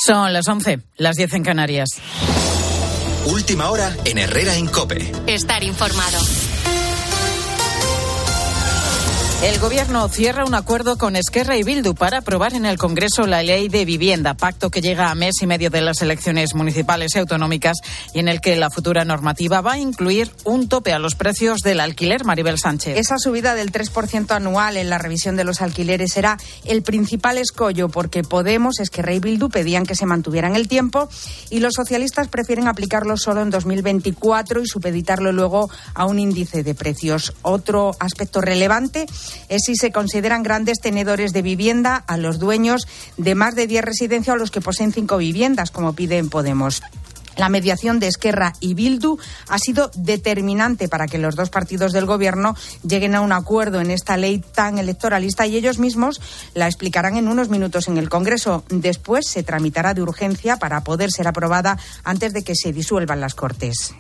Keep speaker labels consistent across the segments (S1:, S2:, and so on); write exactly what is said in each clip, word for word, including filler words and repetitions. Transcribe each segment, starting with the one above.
S1: Son las once, las diez en Canarias.
S2: Última hora en Herrera en COPE.
S3: Estar informado.
S1: El Gobierno cierra un acuerdo con Esquerra y Bildu para aprobar en el Congreso la Ley de Vivienda, pacto que llega a mes y medio de las elecciones municipales y autonómicas y en el que la futura normativa va a incluir un tope a los precios del alquiler. Maribel Sánchez.
S4: Esa subida del tres por ciento anual en la revisión de los alquileres será el principal escollo porque Podemos, Esquerra y Bildu pedían que se mantuviera en el tiempo y los socialistas prefieren aplicarlo solo en dos mil veinticuatro y supeditarlo luego a un índice de precios. Otro aspecto relevante es si se consideran grandes tenedores de vivienda a los dueños de más de diez residencias o los que poseen cinco viviendas, como piden Podemos. La mediación de Esquerra y Bildu ha sido determinante para que los dos partidos del Gobierno lleguen a un acuerdo en esta ley tan electoralista y ellos mismos la explicarán en unos minutos en el Congreso. Después se tramitará de urgencia para poder ser aprobada antes de que se disuelvan las Cortes.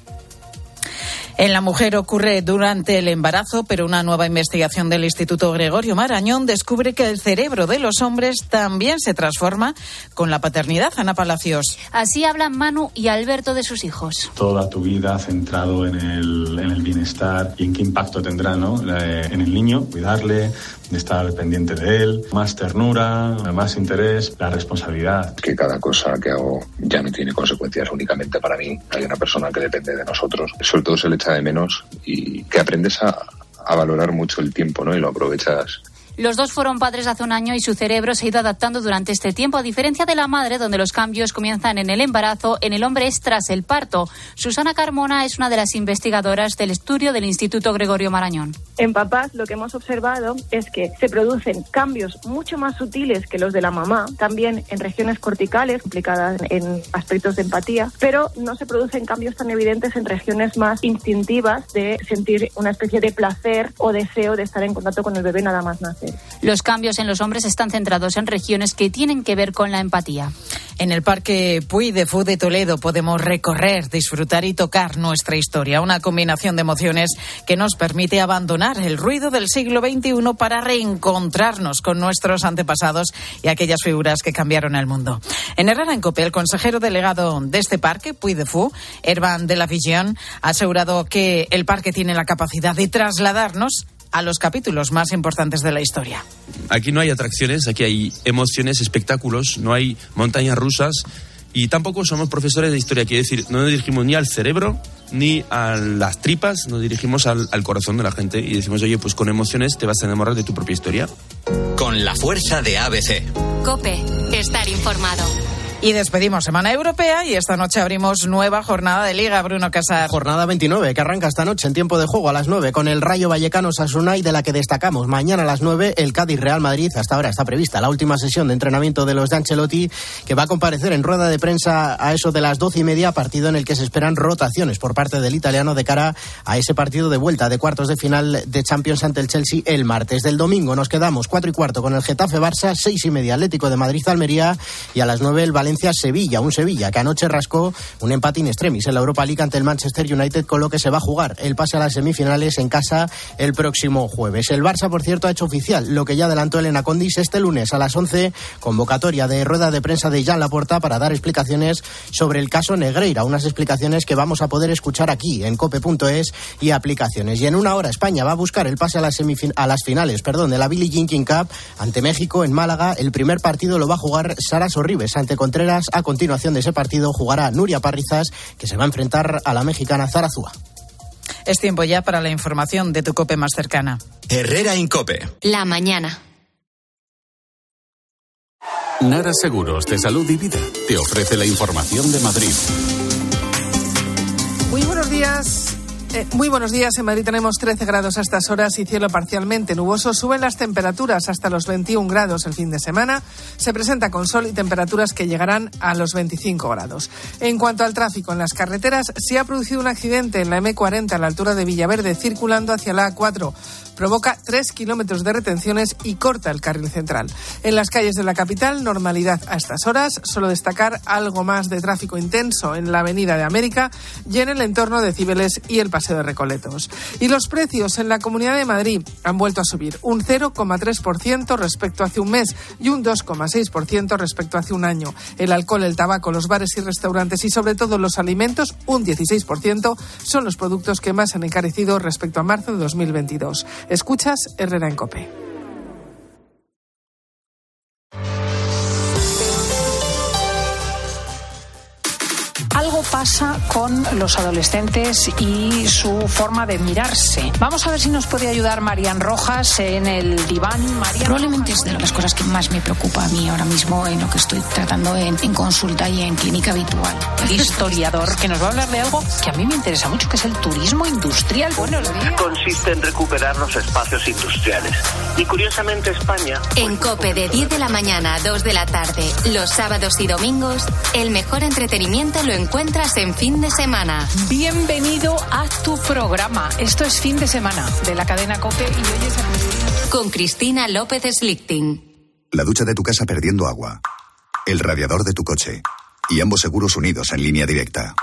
S1: En la mujer ocurre durante el embarazo, pero una nueva investigación del Instituto Gregorio Marañón descubre que el cerebro de los hombres también se transforma con la paternidad. Ana Palacios.
S3: Así hablan Manu y Alberto de sus hijos.
S5: Toda tu vida centrado en el, en el bienestar y en qué impacto tendrá, ¿no?, en el niño, cuidarle, de estar pendiente de él, más ternura, más interés, la responsabilidad.
S6: Que cada cosa que hago ya no tiene consecuencias únicamente para mí, hay una persona que depende de nosotros. Sobre todo se le echa de menos y que aprendes a, a valorar mucho el tiempo, ¿no?, y lo aprovechas.
S3: Los dos fueron padres hace un año y su cerebro se ha ido adaptando durante este tiempo, a diferencia de la madre, donde los cambios comienzan en el embarazo, en el hombre es tras el parto. Susana Carmona es una de las investigadoras del estudio del Instituto Gregorio Marañón.
S7: En papás lo que hemos observado es que se producen cambios mucho más sutiles que los de la mamá, también en regiones corticales implicadas en aspectos de empatía, pero no se producen cambios tan evidentes en regiones más instintivas de sentir una especie de placer o deseo de estar en contacto con el bebé nada más nacer.
S3: Los cambios en los hombres están centrados en regiones que tienen que ver con la empatía.
S1: En el Parque Puy de Fú de Toledo podemos recorrer, disfrutar y tocar nuestra historia. Una combinación de emociones que nos permite abandonar el ruido del siglo veintiuno para reencontrarnos con nuestros antepasados y aquellas figuras que cambiaron el mundo. En Herrera en COPE, el consejero delegado de este parque, Puy de Fú, Hervan de la Vision, ha asegurado que el parque tiene la capacidad de trasladarnos a los capítulos más importantes de la historia.
S8: Aquí no hay atracciones, aquí hay emociones, espectáculos, no hay montañas rusas y tampoco somos profesores de historia. Quiere decir, no nos dirigimos ni al cerebro ni a las tripas, nos dirigimos al, al corazón de la gente y decimos, oye, pues con emociones te vas a enamorar de tu propia historia.
S2: Con la fuerza de A B C.
S3: COPE, estar informado.
S1: Y despedimos Semana Europea y esta noche abrimos nueva jornada de Liga. Bruno Casar.
S9: Jornada veintinueve que arranca esta noche en tiempo de juego a las nueve con el Rayo Vallecano Osasuna y de la que destacamos mañana a las nueve el Cádiz Real Madrid. Hasta ahora está prevista la última sesión de entrenamiento de los de Ancelotti, que va a comparecer en rueda de prensa a eso de las doce y media, partido en el que se esperan rotaciones por parte del italiano de cara a ese partido de vuelta de cuartos de final de Champions ante el Chelsea el martes. Del domingo nos quedamos cuatro y cuarto con el Getafe Barça, seis y media Atlético de Madrid Almería y a las nueve el Valencia Sevilla, un Sevilla que anoche rascó un empate in extremis en la Europa League ante el Manchester United, con lo que se va a jugar el pase a las semifinales en casa el próximo jueves. El Barça, por cierto, ha hecho oficial lo que ya adelantó Elena Condis este lunes a las once, convocatoria de rueda de prensa de Jan Laporta para dar explicaciones sobre el caso Negreira, unas explicaciones que vamos a poder escuchar aquí en cope punto es y aplicaciones. Y en una hora España va a buscar el pase a las, semifin- a las finales perdón, de la Billie Jean King Cup ante México en Málaga. El primer partido lo va a jugar Sara Sorribes ante Contreras. A continuación de ese partido jugará Nuria Parrizas, que se va a enfrentar a la mexicana Zara Zúa.
S1: Es tiempo ya para la información de tu COPE más cercana.
S2: Herrera en COPE.
S3: La mañana.
S10: Nara Seguros de Salud y Vida te ofrece la información de Madrid.
S11: Muy buenos días. Eh, muy buenos días. En Madrid tenemos trece grados a estas horas y cielo parcialmente nuboso. Suben las temperaturas hasta los veintiún grados el fin de semana. Se presenta con sol y temperaturas que llegarán a los veinticinco grados. En cuanto al tráfico en las carreteras, se ha producido un accidente en la eme cuarenta a la altura de Villaverde, circulando hacia la A cuatro. Provoca tres kilómetros de retenciones y corta el carril central. En las calles de la capital, normalidad a estas horas. Solo destacar algo más de tráfico intenso en la Avenida de América y en el entorno de Cibeles y el Paseo Paseo de Recoletos. Y los precios en la Comunidad de Madrid han vuelto a subir un cero coma tres por ciento respecto a hace un mes y un dos coma seis por ciento respecto a hace un año. El alcohol, el tabaco, los bares y restaurantes y sobre todo los alimentos, un dieciséis por ciento, son los productos que más han encarecido respecto a marzo de dos mil veintidós. Escuchas Herrera en COPE.
S12: Algo pasa con los adolescentes y su forma de mirarse. Vamos a ver si nos puede ayudar Marian Rojas en el diván. Marian
S13: Probablemente
S12: Rojas,
S13: es de las cosas que más me preocupa a mí ahora mismo en lo que estoy tratando en, en consulta y en clínica habitual.
S12: Historiador, que nos va a hablar de algo que a mí me interesa mucho, que es el turismo industrial. Buenos días.
S14: Consiste en recuperar los espacios industriales. Y curiosamente España...
S15: En COPE de diez de la mañana a dos de la tarde, los sábados y domingos, el mejor entretenimiento lo encuentras en Fin de Semana.
S12: Bienvenido a tu programa. Esto es Fin de Semana de la cadena COPE y hoy es a...
S15: Con Cristina López Slichting.
S16: La ducha de tu casa perdiendo agua, el radiador de tu coche y ambos seguros unidos en línea directa.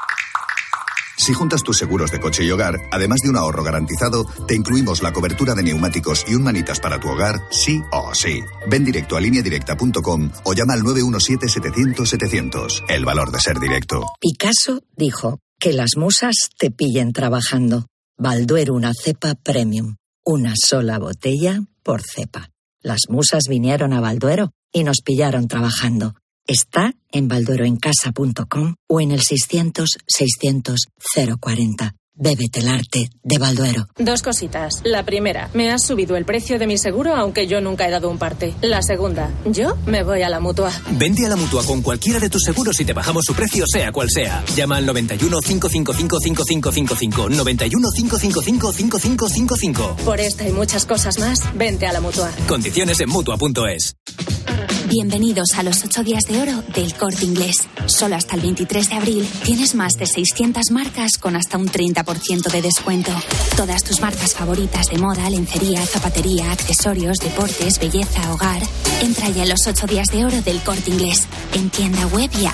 S16: Si juntas tus seguros de coche y hogar, además de un ahorro garantizado, te incluimos la cobertura de neumáticos y un manitas para tu hogar, sí o sí. Ven directo a línea directa punto com o llama al nueve uno siete, setecientos, setecientos. El valor de ser directo.
S17: Picasso dijo que las musas te pillen trabajando. Balduero, una cepa premium. Una sola botella por cepa. Las musas vinieron a Balduero y nos pillaron trabajando. Está en balduero en casa punto com o en el seiscientos, seiscientos, cero cuarenta. Bébete el arte de Balduero.
S18: Dos cositas. La primera, me has subido el precio de mi seguro aunque yo nunca he dado un parte. La segunda, yo me voy a la Mutua.
S19: Vente a la Mutua con cualquiera de tus seguros y te bajamos su precio sea cual sea. Llama al noventa y uno, cinco cinco cinco, cinco cinco cinco cinco. noventa y uno, cinco cinco cinco, cinco cinco cinco cinco.
S18: Por esta y muchas cosas más, vente a la Mutua.
S19: Condiciones en Mutua punto es.
S20: Bienvenidos a los ocho días de oro del Corte Inglés. Solo hasta el veintitrés de abril tienes más de seiscientas marcas con hasta un treinta por ciento de descuento. Todas tus marcas favoritas de moda, lencería, zapatería, accesorios, deportes, belleza, hogar. Entra ya en los ocho días de oro del Corte Inglés. En tienda web y app.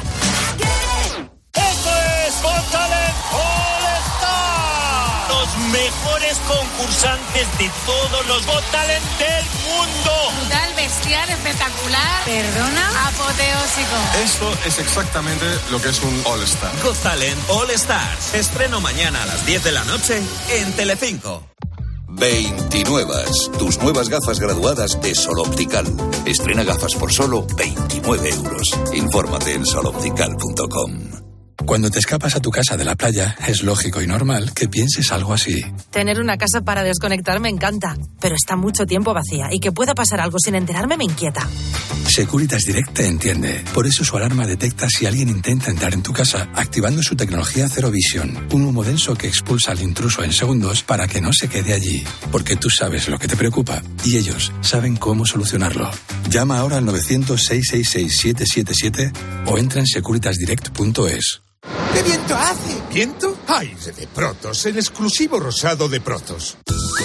S21: ¡Esto es Got Talent All Star! Los mejores concursantes de todos los Got Talent del mundo.
S22: Brutal, bestial, espectacular. Perdona, apoteósico.
S23: Esto es exactamente lo que es un All Star.
S24: Got Talent All Stars. Estreno mañana a las diez de la noche en Telecinco.
S25: veintinuevas, tus nuevas gafas graduadas de Sol Optical. Estrena gafas por solo veintinueve euros. Infórmate en sol optical punto com.
S26: Cuando te escapas a tu casa de la playa, es lógico y normal que pienses algo así.
S27: Tener una casa para desconectar me encanta, pero está mucho tiempo vacía y que pueda pasar algo sin enterarme me inquieta.
S26: Securitas Direct te entiende. Por eso su alarma detecta si alguien intenta entrar en tu casa, activando su tecnología Zero Vision, un humo denso que expulsa al intruso en segundos para que no se quede allí. Porque tú sabes lo que te preocupa y ellos saben cómo solucionarlo. Llama ahora al novecientos, seiscientos sesenta y seis, siete siete siete o entra en securitas direct punto es.
S28: ¿Qué viento hace? ¿Viento? Aire de Protos, el exclusivo rosado de Protos.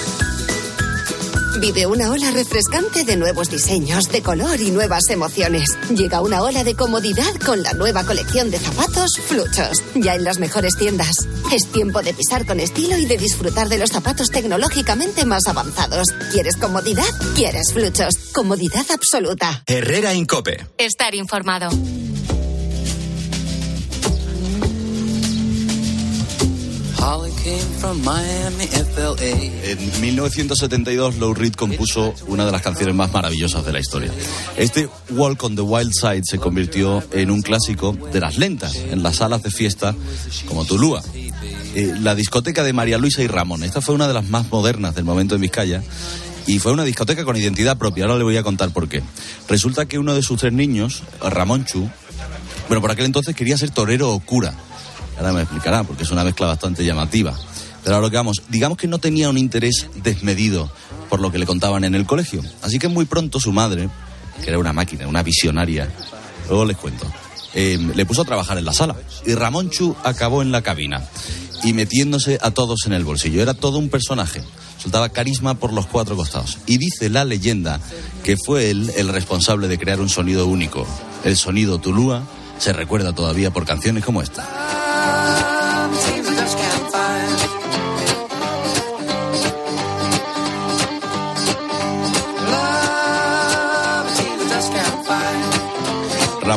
S29: Vive una ola refrescante de nuevos diseños, de color y nuevas emociones. Llega una ola de comodidad con la nueva colección de zapatos Fluchos, ya en las mejores tiendas. Es tiempo de pisar con estilo y de disfrutar de los zapatos tecnológicamente más avanzados. ¿Quieres comodidad? ¿Quieres Fluchos? Comodidad absoluta.
S2: Herrera en COPE.
S15: Estar informado.
S30: En mil novecientos setenta y dos, Lou Reed compuso una de las canciones más maravillosas de la historia. Este Walk on the Wild Side se convirtió en un clásico de las lentas en las salas de fiesta como Tulúa. Eh, la discoteca de María Luisa y Ramón. Esta fue una de las más modernas del momento en Vizcaya y fue una discoteca con identidad propia. Ahora le voy a contar por qué. Resulta que uno de sus tres niños, Ramonchu, bueno, por aquel entonces quería ser torero o cura. Ahora me explicará, porque es una mezcla bastante llamativa. Pero a lo que vamos, digamos que no tenía un interés desmedido por lo que le contaban en el colegio. Así que muy pronto su madre, que era una máquina, una visionaria, luego les cuento, eh, le puso a trabajar en la sala. Y Ramonchu acabó en la cabina y metiéndose a todos en el bolsillo. Era todo un personaje. Soltaba carisma por los cuatro costados. Y dice la leyenda que fue él el responsable de crear un sonido único. El sonido Tulúa se recuerda todavía por canciones como esta.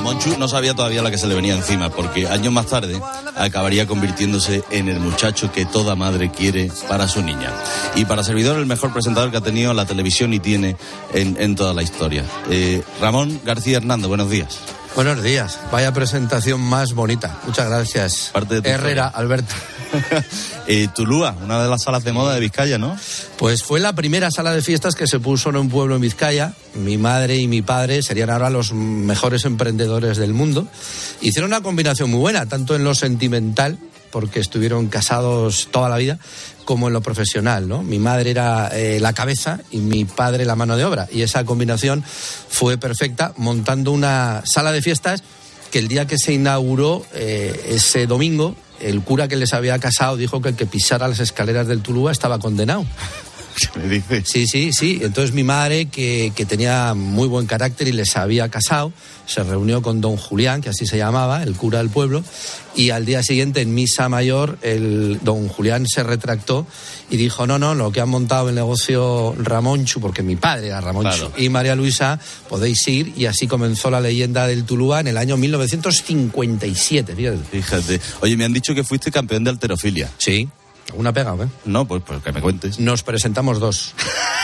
S30: Ramón Chu no sabía todavía la que se le venía encima, porque años más tarde acabaría convirtiéndose en el muchacho que toda madre quiere para su niña. Y para servidor, el mejor presentador que ha tenido la televisión y tiene en, en toda la historia. Eh, Ramón García Hernando, buenos días.
S1: Buenos días. Vaya presentación más bonita. Muchas gracias.
S30: Parte de
S1: Herrera, Alberto.
S30: eh, Tulúa, una de las salas de moda de Vizcaya, ¿no?
S1: Pues fue la primera sala de fiestas que se puso en un pueblo en Vizcaya. Mi madre y mi padre serían ahora los mejores emprendedores del mundo. Hicieron una combinación muy buena, tanto en lo sentimental, porque estuvieron casados toda la vida, como en lo profesional, ¿no? Mi madre era eh, la cabeza y mi padre la mano de obra, y esa combinación fue perfecta, montando una sala de fiestas que el día que se inauguró, eh, ese domingo, el cura que les había casado dijo que el que pisara las escaleras del Tulúa estaba condenado.
S30: ¿Qué me dices?
S1: Sí, sí, sí. Entonces mi madre, que, que tenía muy buen carácter y les había casado, se reunió con don Julián, que así se llamaba, el cura del pueblo, y al día siguiente, en misa mayor, el don Julián se retractó y dijo, no, no, lo que han montado el negocio Ramón Chu, porque mi padre era Ramón Chu, claro, y María Luisa, podéis ir, y así comenzó la leyenda del Tulúa en el año mil novecientos cincuenta y siete, fíjate.
S30: Fíjate. Oye, me han dicho que fuiste campeón de halterofilia.
S1: Sí. ¿Una pega, eh?
S30: No, pues, pues que me cuentes.
S1: Nos presentamos dos.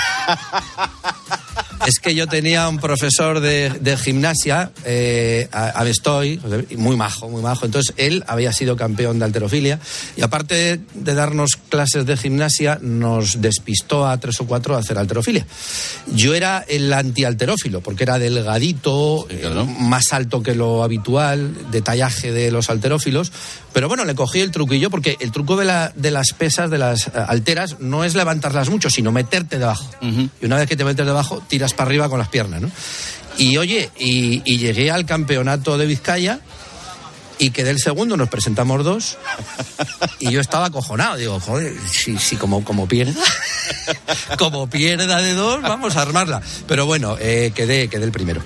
S1: Es que yo tenía un profesor de, de gimnasia, eh, Abestoy, muy majo, muy majo. Entonces, él había sido campeón de halterofilia y aparte de, de darnos clases de gimnasia, nos despistó a tres o cuatro a hacer halterofilia. Yo era el antihalterófilo, porque era delgadito, sí, claro, eh, más alto que lo habitual, de tallaje de los halterófilos. Pero bueno, le cogí el truquillo, porque el truco de, la, de las pesas, de las uh, halteras, no es levantarlas mucho, sino meterte debajo. Uh-huh. Y una vez que te metes debajo, tiras para arriba con las piernas, ¿no? Y oye, y, y llegué al campeonato de Vizcaya y quedé el segundo, nos presentamos dos, y yo estaba acojonado. Digo, joder, si, si como, como pierda, como pierda de dos, vamos a armarla. Pero bueno, eh, quedé, quedé el primero.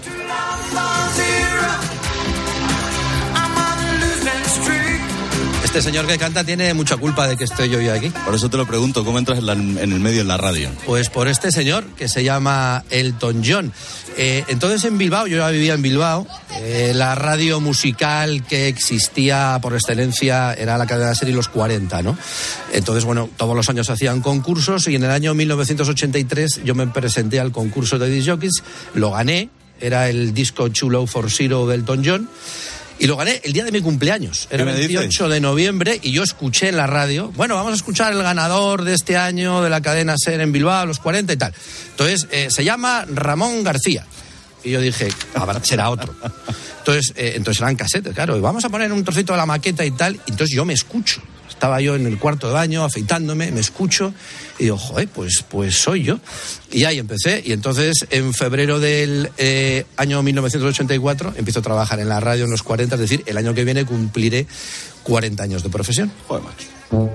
S1: Este señor que canta tiene mucha culpa de que esté yo hoy aquí.
S30: Por eso te lo pregunto, ¿cómo entras en, la, en el medio, en la radio?
S1: Pues por este señor, que se llama Elton John. Eh, entonces en Bilbao, yo ya vivía en Bilbao, eh, la radio musical que existía por excelencia era la cadena serie Los cuarenta, ¿no? Entonces, bueno, todos los años hacían concursos y en el año mil novecientos ochenta y tres yo me presenté al concurso de disc jockeys, lo gané, era el disco Too Low for Zero de Elton John. Y lo gané el día de mi cumpleaños, era el veintiocho de noviembre, y yo escuché en la radio, bueno, vamos a escuchar el ganador de este año de la cadena SER en Bilbao, Los cuarenta y tal. Entonces, eh, se llama Ramón García. Y yo dije, ah, será otro. Entonces, eh, entonces eran casetes, claro, y vamos a poner un trocito de la maqueta y tal, y entonces yo me escucho. Estaba yo en el cuarto de baño afeitándome, me escucho y digo, joder, pues, pues soy yo. Y ahí empecé. Y entonces, en febrero del eh, año mil novecientos ochenta y cuatro, empiezo a trabajar en la radio en Los cuarenta, es decir, el año que viene cumpliré cuarenta años de profesión.
S30: Joder, macho.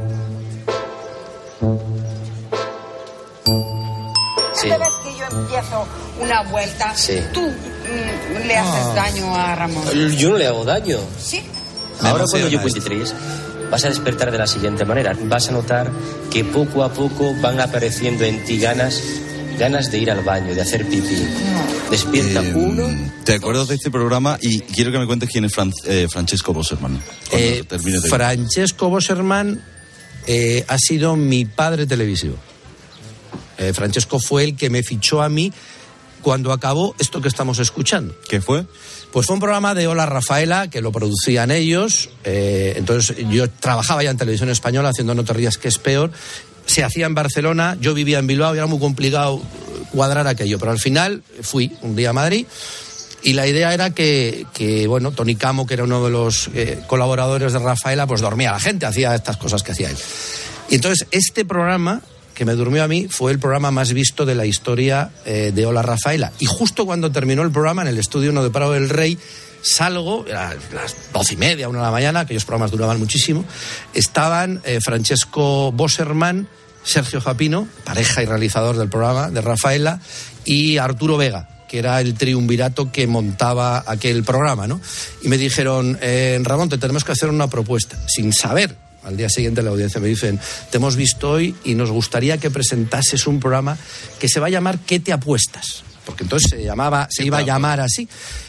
S3: Sí. Cada vez que yo empiezo una vuelta, sí, tú mm, le haces ah. daño a Ramón.
S4: Yo no le hago daño.
S3: Sí.
S4: Ahora cuando yo cuente tres, vas a despertar de la siguiente manera. Vas a notar que poco a poco van apareciendo en ti ganas, ganas de ir al baño, de hacer pipí. No. Despierta eh, uno.
S30: ¿Te acuerdas dos. de este programa? Y quiero que me cuentes quién es Fran, eh, Francesco Boserman.
S1: Eh, Francesco Boserman eh, ha sido mi padre televisivo. Eh, Francesco fue el que me fichó a mí cuando acabó esto que estamos escuchando.
S30: ¿Qué fue?
S1: Pues fue un programa de Hola Rafaela, que lo producían ellos. Eh, entonces yo trabajaba ya en Televisión Española haciendo No te rías que es peor. Se hacía en Barcelona, yo vivía en Bilbao y era muy complicado cuadrar aquello. Pero al final fui un día a Madrid y la idea era que, que bueno, Tony Camo, que era uno de los eh, colaboradores de Rafaela, pues dormía a la gente, hacía estas cosas que hacía él. Y entonces este programa que me durmió a mí, fue el programa más visto de la historia eh, de Hola Rafaela. Y justo cuando terminó el programa, en el estudio uno de Prado del Rey, salgo, a las doce y media, una de la mañana, aquellos programas duraban muchísimo, estaban eh, Francesco Boserman, Sergio Japino, pareja y realizador del programa, de Rafaela, y Arturo Vega, que era el triunvirato que montaba aquel programa, ¿no? Y me dijeron, eh, Ramón, te tenemos que hacer una propuesta, sin saber. Al día siguiente la audiencia me dicen, te hemos visto hoy y nos gustaría que presentases un programa que se va a llamar ¿Qué te apuestas? Porque entonces se llamaba, se iba a llamar así.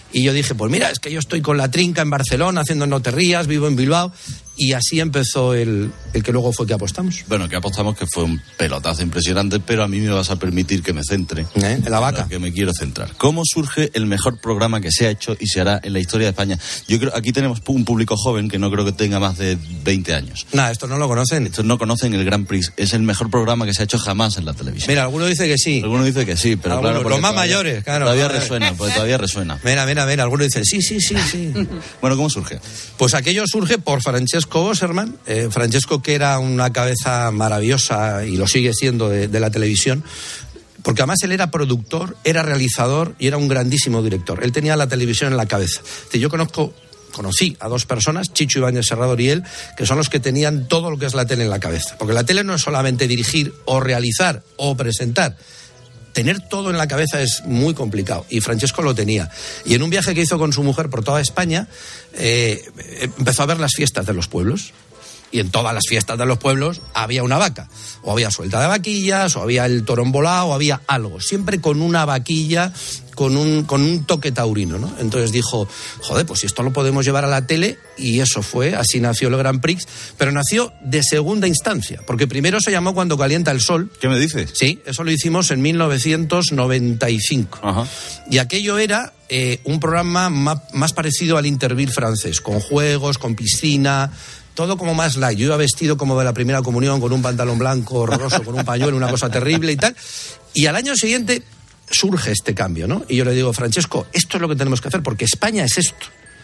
S1: Y yo dije, pues mira, es que yo estoy con la trinca en Barcelona, haciendo No te rías, vivo en Bilbao. Y así empezó el, el que luego fue que apostamos.
S30: Bueno, que apostamos que fue un pelotazo impresionante, pero a mí me vas a permitir que me centre.
S1: ¿Eh? En la vaca.
S30: Que me quiero centrar. ¿Cómo surge el mejor programa que se ha hecho y se hará en la historia de España? Yo creo, aquí tenemos un público joven que no creo que tenga más de veinte años.
S1: Nada, estos no lo conocen.
S30: Estos no conocen el Grand Prix. Es el mejor programa que se ha hecho jamás en la televisión.
S1: Mira, alguno dice que sí.
S30: Alguno dice que sí, pero
S1: alguno,
S30: claro.
S1: Los más
S30: todavía,
S1: mayores, claro.
S30: Todavía resuena, porque todavía resuena.
S1: Mira, mira, mira, algunos dicen sí, sí, sí, sí.
S30: Bueno, ¿cómo surge?
S1: Pues aquello surge por Francesco Boserman. Eh, Francesco, que era una cabeza maravillosa y lo sigue siendo de, de la televisión, porque además él era productor, era realizador y era un grandísimo director. Él tenía la televisión en la cabeza. Yo conozco, conocí a dos personas, Chicho Ibáñez Serrador y él, que son los que tenían todo lo que es la tele en la cabeza. Porque la tele no es solamente dirigir o realizar o presentar. Tener todo en la cabeza es muy complicado, y Francesco lo tenía. Y en un viaje que hizo con su mujer por toda España, eh, empezó a ver las fiestas de los pueblos. Y en todas las fiestas de los pueblos había una vaca. O había suelta de vaquillas, o había el toro embolado, o había algo. Siempre con una vaquilla, con un, con un toque taurino, ¿no? Entonces dijo, joder, pues si esto lo podemos llevar a la tele, y eso fue, así nació el Grand Prix, pero nació de segunda instancia, porque primero se llamó Cuando calienta el sol.
S30: ¿Qué me dices?
S1: Sí, eso lo hicimos en mil novecientos noventa y cinco.
S30: Ajá.
S1: Y aquello era eh, un programa más, más parecido al Interville francés, con juegos, con piscina... Todo como más light. Yo iba vestido como de la primera comunión, con un pantalón blanco horroroso, con un pañuelo, una cosa terrible y tal. Y al año siguiente surge este cambio, ¿no? Y yo le digo, Francesco, esto es lo que tenemos que hacer, porque España es esto.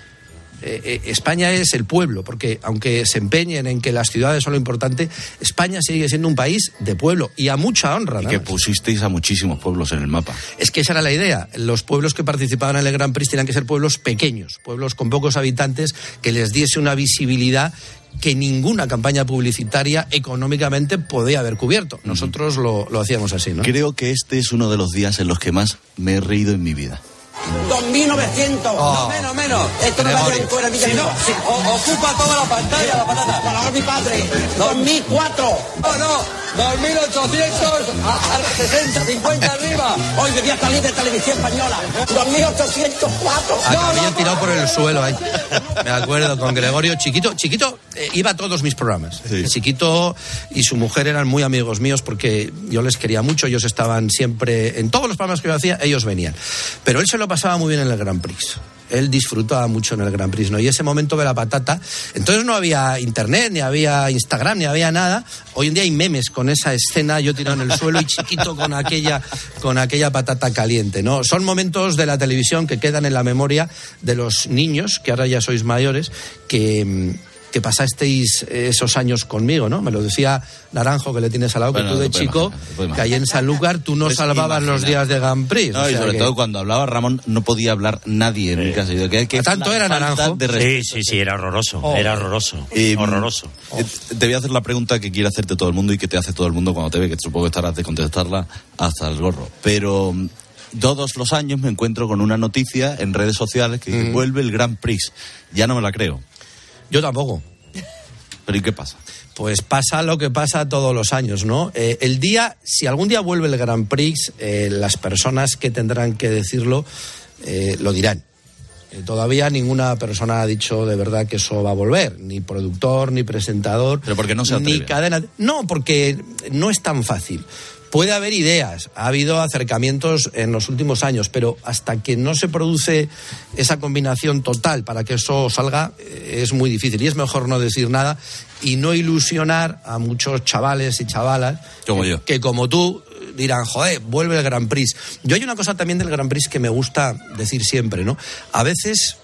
S1: Eh, eh, España es el pueblo, porque aunque se empeñen en que las ciudades son lo importante, España sigue siendo un país de pueblo, y a mucha honra.
S30: Y que pusisteis a muchísimos pueblos en el mapa.
S1: Es que esa era la idea. Los pueblos que participaban en el Grand Prix tenían que ser pueblos pequeños, pueblos con pocos habitantes, que les diese una visibilidad que ninguna campaña publicitaria económicamente podía haber cubierto. Nosotros lo, lo hacíamos así, ¿no?
S30: Creo que este es uno de los días en los que más me he reído en mi vida.
S5: dos mil novecientos,
S1: Oh.
S5: no menos, menos. Esto no va a ir fuera, si no, si, o, ocupa toda la pantalla, la patata. Para mi padre, dos mil cuatro. No, no, dos mil ochocientos, a, a sesenta, cincuenta arriba. Hoy debía salir de Televisión Española. dos mil ochocientos cuatro.
S1: Acabé
S5: no, no,
S1: tirado por el suelo ahí. Me acuerdo, con Gregorio Chiquito. Chiquito eh, iba a todos mis programas.
S30: Sí.
S1: Chiquito y su mujer eran muy amigos míos, porque yo les quería mucho. Ellos estaban siempre, en todos los programas que yo hacía, ellos venían. Pero él se lo pasaba muy bien en el Grand Prix. Él disfrutaba mucho en el Grand Prix, ¿no? Y ese momento de la patata, entonces no había internet, ni había Instagram, ni había nada. Hoy en día hay memes con esa escena, yo tirado en el suelo y Chiquito con aquella, con aquella patata caliente, ¿no? Son momentos de la televisión que quedan en la memoria de los niños, que ahora ya sois mayores, que... que pasasteis esos años conmigo, ¿no? Me lo decía Naranjo, que le tienes al lado,
S30: Bueno,
S1: que tú de
S30: no puedo
S1: chico,
S30: imaginar, no puedo
S1: que ahí en Sanlúcar tú no
S30: Pues
S1: salvabas
S30: imagina.
S1: los días de Grand Prix.
S30: No,
S1: o
S30: y
S1: sea
S30: sobre
S1: que-
S30: todo cuando hablaba Ramón no podía hablar nadie en mi casa. Y digo, que- que
S1: ¿Tanto
S30: una
S1: era
S30: falta
S1: Naranjo?
S30: de
S6: Sí,
S30: respeto.
S6: sí, sí, era horroroso,
S30: Oh.
S6: era horroroso,
S30: Eh,
S6: horroroso.
S30: eh, Te voy a hacer la pregunta que quiere hacerte todo el mundo y que te hace todo el mundo cuando te ve, que supongo que estarás de contestarla hasta el gorro. Pero mm, todos los años me encuentro con una noticia en redes sociales que dice,
S1: Ujú.
S30: vuelve el Grand Prix. Ya no me la creo.
S1: Yo tampoco.
S30: ¿Pero y qué pasa?
S1: Pues pasa lo que pasa todos los años, ¿no? Eh, el día, si algún día vuelve el Grand Prix, eh, las personas que tendrán que decirlo eh, lo dirán. Eh, todavía ninguna persona ha dicho de verdad que eso va a volver, ni productor, ni presentador,
S30: Pero porque no se atreve.
S1: ni cadena. No, porque no es tan fácil. Puede haber ideas, ha habido acercamientos en los últimos años, pero hasta que no se produce esa combinación total para que eso salga, eh, es muy difícil. Y es mejor no decir nada y no ilusionar a muchos chavales y chavalas
S30: Como
S1: que,
S30: yo.
S1: que como tú dirán, joder, vuelve el Grand Prix. Yo hay una cosa también del Grand Prix que me gusta decir siempre, ¿no? A veces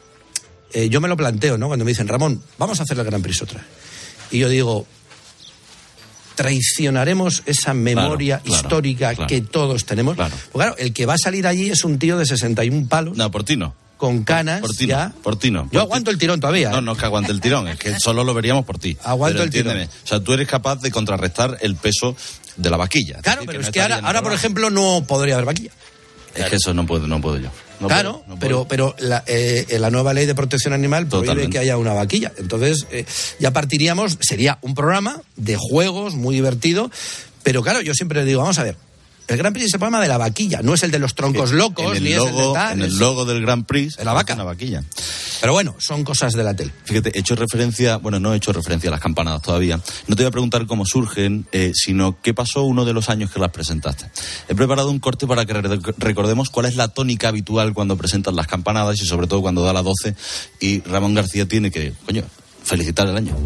S1: eh, yo me lo planteo, ¿no? Cuando me dicen, Ramón, vamos a hacer el Grand Prix otra vez. Y yo digo, traicionaremos esa memoria
S30: Claro, claro,
S1: histórica
S30: claro.
S1: que todos tenemos.
S30: Claro.
S1: Pues claro, el que va a salir allí es un tío de sesenta y un palos,
S30: No, por ti no.
S1: con canas,
S30: Por ti
S1: ya.
S30: no. Por ti no.
S1: Yo aguanto el tirón todavía. ¿eh?
S30: No, no es que aguante el tirón, es que solo lo veríamos por ti.
S1: Aguanto
S30: Pero
S1: el tirón.
S30: entiéndeme, o sea, tú eres capaz de contrarrestar el peso de la vaquilla.
S1: Claro,
S30: decir,
S1: pero
S30: no
S1: es que
S30: estaría
S1: ahora,
S30: en el
S1: ahora por
S30: programa.
S1: ejemplo, no podría haber vaquilla.
S30: Es que eso no puedo, no puedo yo. No
S1: claro,
S30: puedo, no
S1: pero,
S30: puedo.
S1: pero la, eh, la nueva ley de protección animal prohíbe
S30: Totalmente.
S1: que haya una vaquilla. Entonces, eh, ya partiríamos, sería un programa de juegos muy divertido, pero claro, yo siempre digo, vamos a ver, El Grand Prix es el programa de la vaquilla, no es el de los troncos locos,
S30: en
S1: ni
S30: logo,
S1: es el de tal.
S30: En el logo del Grand Prix,
S1: de la vaca.
S30: Una vaquilla.
S1: Pero bueno, son cosas de la tele.
S30: Fíjate, he hecho referencia, bueno, no he hecho referencia a las campanadas todavía. No te voy a preguntar cómo surgen, eh, sino qué pasó uno de los años que las presentaste. He preparado un corte para que re- recordemos cuál es la tónica habitual cuando presentan las campanadas y sobre todo cuando da las doce y Ramón García tiene que, coño, felicitar el año.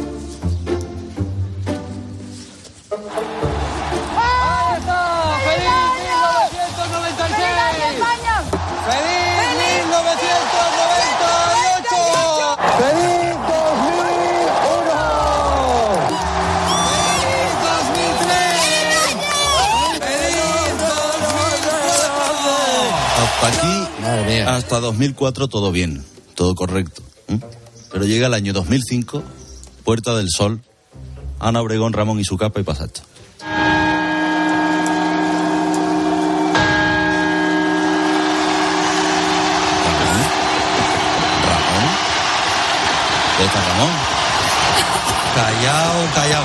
S30: Aquí, hasta dos mil cuatro, todo bien, todo correcto. ¿eh? Pero llega el año dos mil cinco, Puerta del Sol, Ana Obregón, Ramón y su capa y pasa esto. Ramón. ¿Dónde está Ramón?
S1: Callao, callao.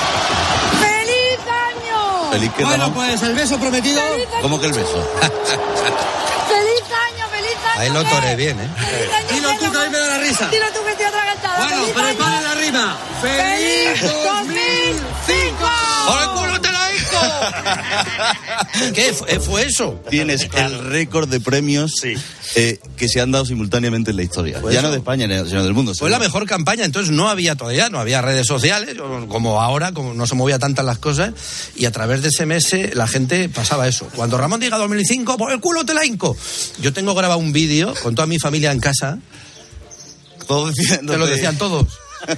S22: ¡Feliz año!
S30: ¿Feliz qué,
S5: Bueno,
S30: Ramón?
S5: pues el beso prometido.
S30: ¿Cómo que el beso?
S22: ¡Feliz año, feliz año!
S1: Ahí lo toré bien, ¿eh?
S22: ¡Feliz año!
S5: Dilo tú, que a mí me da la risa.
S22: Dilo tú que estoy atragantada.
S5: Bueno,
S22: ¡Feliz
S5: prepara
S22: año!
S5: la rima.
S22: ¡Feliz dos mil cinco!
S1: ¡Por el culo te la hizo! ¿Qué fue, fue eso?
S30: Tienes el récord de premios eh, que se han dado simultáneamente en la historia.
S1: Pues
S30: ya
S1: eso.
S30: no de España, sino del mundo.
S1: Fue la mejor campaña, entonces no había todavía, no había redes sociales, como ahora, como no se movía tantas las cosas, y a través de ese mes la gente pasaba eso. Cuando Ramón diga dos mil cinco, por el culo te la hinco. Yo tengo grabado un vídeo con toda mi familia en casa,
S30: Todos diciendo
S1: te lo decían todos.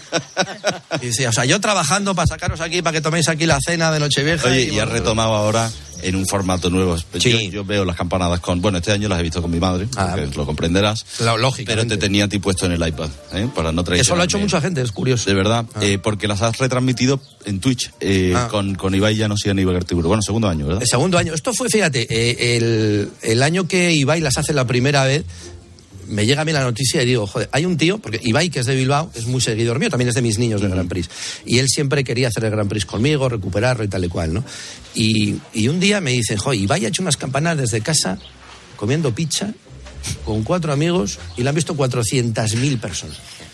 S1: Y decía, o sea, yo trabajando para sacaros aquí, para que toméis aquí la cena de Nochevieja.
S30: Oye,
S1: y,
S30: y has retomado ahora en un formato nuevo.
S1: Sí.
S30: Yo, yo veo las campanadas con... Bueno, este año las he visto con mi madre,
S1: Ah,
S30: porque lo comprenderás.
S1: Lo, lógicamente.
S30: Pero te tenía a ti puesto en el iPad, ¿eh? Para no traicionarme.
S1: Eso lo ha hecho mucha gente, es curioso.
S30: De verdad,
S1: Ah.
S30: eh, porque las has retransmitido en Twitch eh,
S1: Ah.
S30: con, con Ibai Llanos y Aníbal Gartiburu. Bueno, segundo año, ¿verdad?
S1: El segundo año. Esto fue, fíjate, eh, el, el año que Ibai las hace la primera vez, me llega a mí la noticia y digo, joder, hay un tío, porque Ibai, que es de Bilbao, es muy seguidor mío, también es de mis niños del Grand Prix. Y él siempre quería hacer el Grand Prix conmigo, recuperarlo y tal y cual, ¿no? Y, y un día me dicen, joder, Ibai ha hecho unas campanadas desde casa, comiendo pizza, con cuatro amigos, y la han visto cuatrocientas mil personas.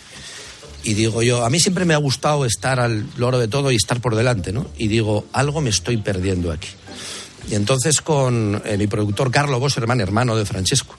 S1: Y digo yo, a mí siempre me ha gustado estar al loro de todo y estar por delante, ¿no? Y digo, algo me estoy perdiendo aquí. Y entonces con eh, mi productor Carlo Bosserman, hermano de Francesco,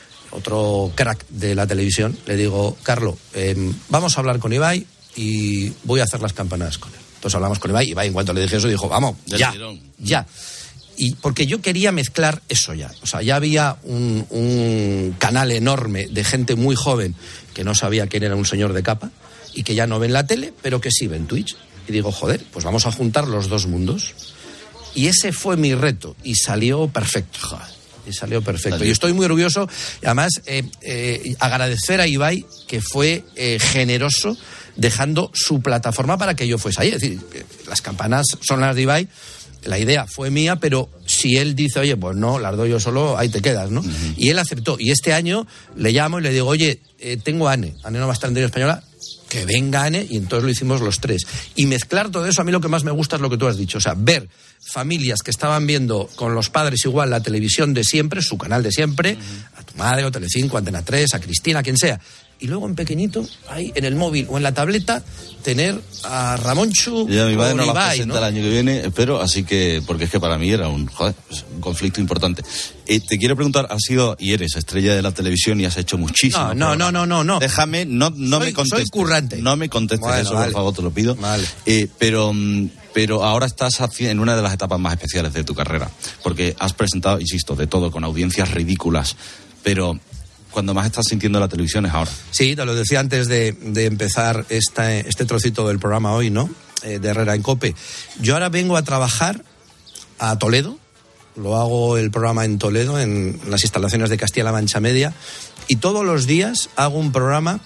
S1: otro crack de la televisión, le digo, Carlo, eh, vamos a hablar con Ibai y voy a hacer las campanadas con él. Entonces hablamos con Ibai, Ibai en cuanto le dije eso dijo, vamos, ya, ya. Y porque yo quería mezclar eso ya. O sea, ya había un, un canal enorme de gente muy joven que no sabía quién era un señor de capa y que ya no ven la tele, pero que sí ven Twitch. Y digo, joder, pues vamos a juntar los dos mundos. Y ese fue mi reto y salió perfecto. Joder. Y salió perfecto. Y estoy muy orgulloso. Y además, eh, eh, agradecer a Ibai que fue eh, generoso dejando su plataforma para que yo fuese ahí. Es decir, las campanas son las de Ibai. La idea fue mía, pero si él dice, oye, pues no, las doy yo solo, ahí te quedas, ¿no? Uh-huh. Y él aceptó. Y este año le llamo y le digo, oye, eh, tengo a Ane. Ane no va a estar en Televisión Española. Que venga Ane, y entonces lo hicimos los tres. Y mezclar todo eso, a mí lo que más me gusta es lo que tú has dicho. O sea, ver familias que estaban viendo con los padres igual la televisión de siempre, su canal de siempre, uh-huh. a tu madre, o Telecinco, Antena tres, a Cristina, quien sea. Y luego en pequeñito, ahí en el móvil o en la tableta, tener a Ramonchu
S30: ya, mi madre
S1: o
S30: no
S1: Ibai,
S30: la presenta
S1: ¿no?
S30: el año que viene, espero, así que, porque es que para mí era un, joder, un conflicto importante. Eh, te quiero preguntar, has sido y eres estrella de la televisión y has hecho muchísimo.
S1: No, no, no, no, no, no.
S30: Déjame, no, no
S1: soy,
S30: me contestes.
S1: Soy currante.
S30: No me contestes
S1: bueno,
S30: eso,
S1: vale.
S30: por favor, te lo pido.
S1: Vale.
S30: Eh, pero, pero ahora estás en una de las etapas más especiales de tu carrera, porque has presentado, insisto, de todo, con audiencias ridículas, pero cuando más estás sintiendo la televisión es ahora.
S1: Sí, te lo decía antes de, de empezar esta, este trocito del programa hoy, ¿no? Eh, de Herrera en COPE. Yo ahora vengo a trabajar a Toledo, lo hago el programa en Toledo, en las instalaciones de Castilla-La Mancha Media, y todos los días hago un programa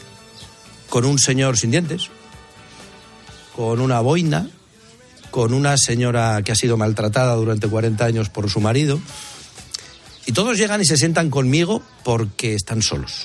S1: con un señor sin dientes, con una boina, con una señora que ha sido maltratada durante cuarenta años por su marido. Y todos llegan y se sientan conmigo porque están solos.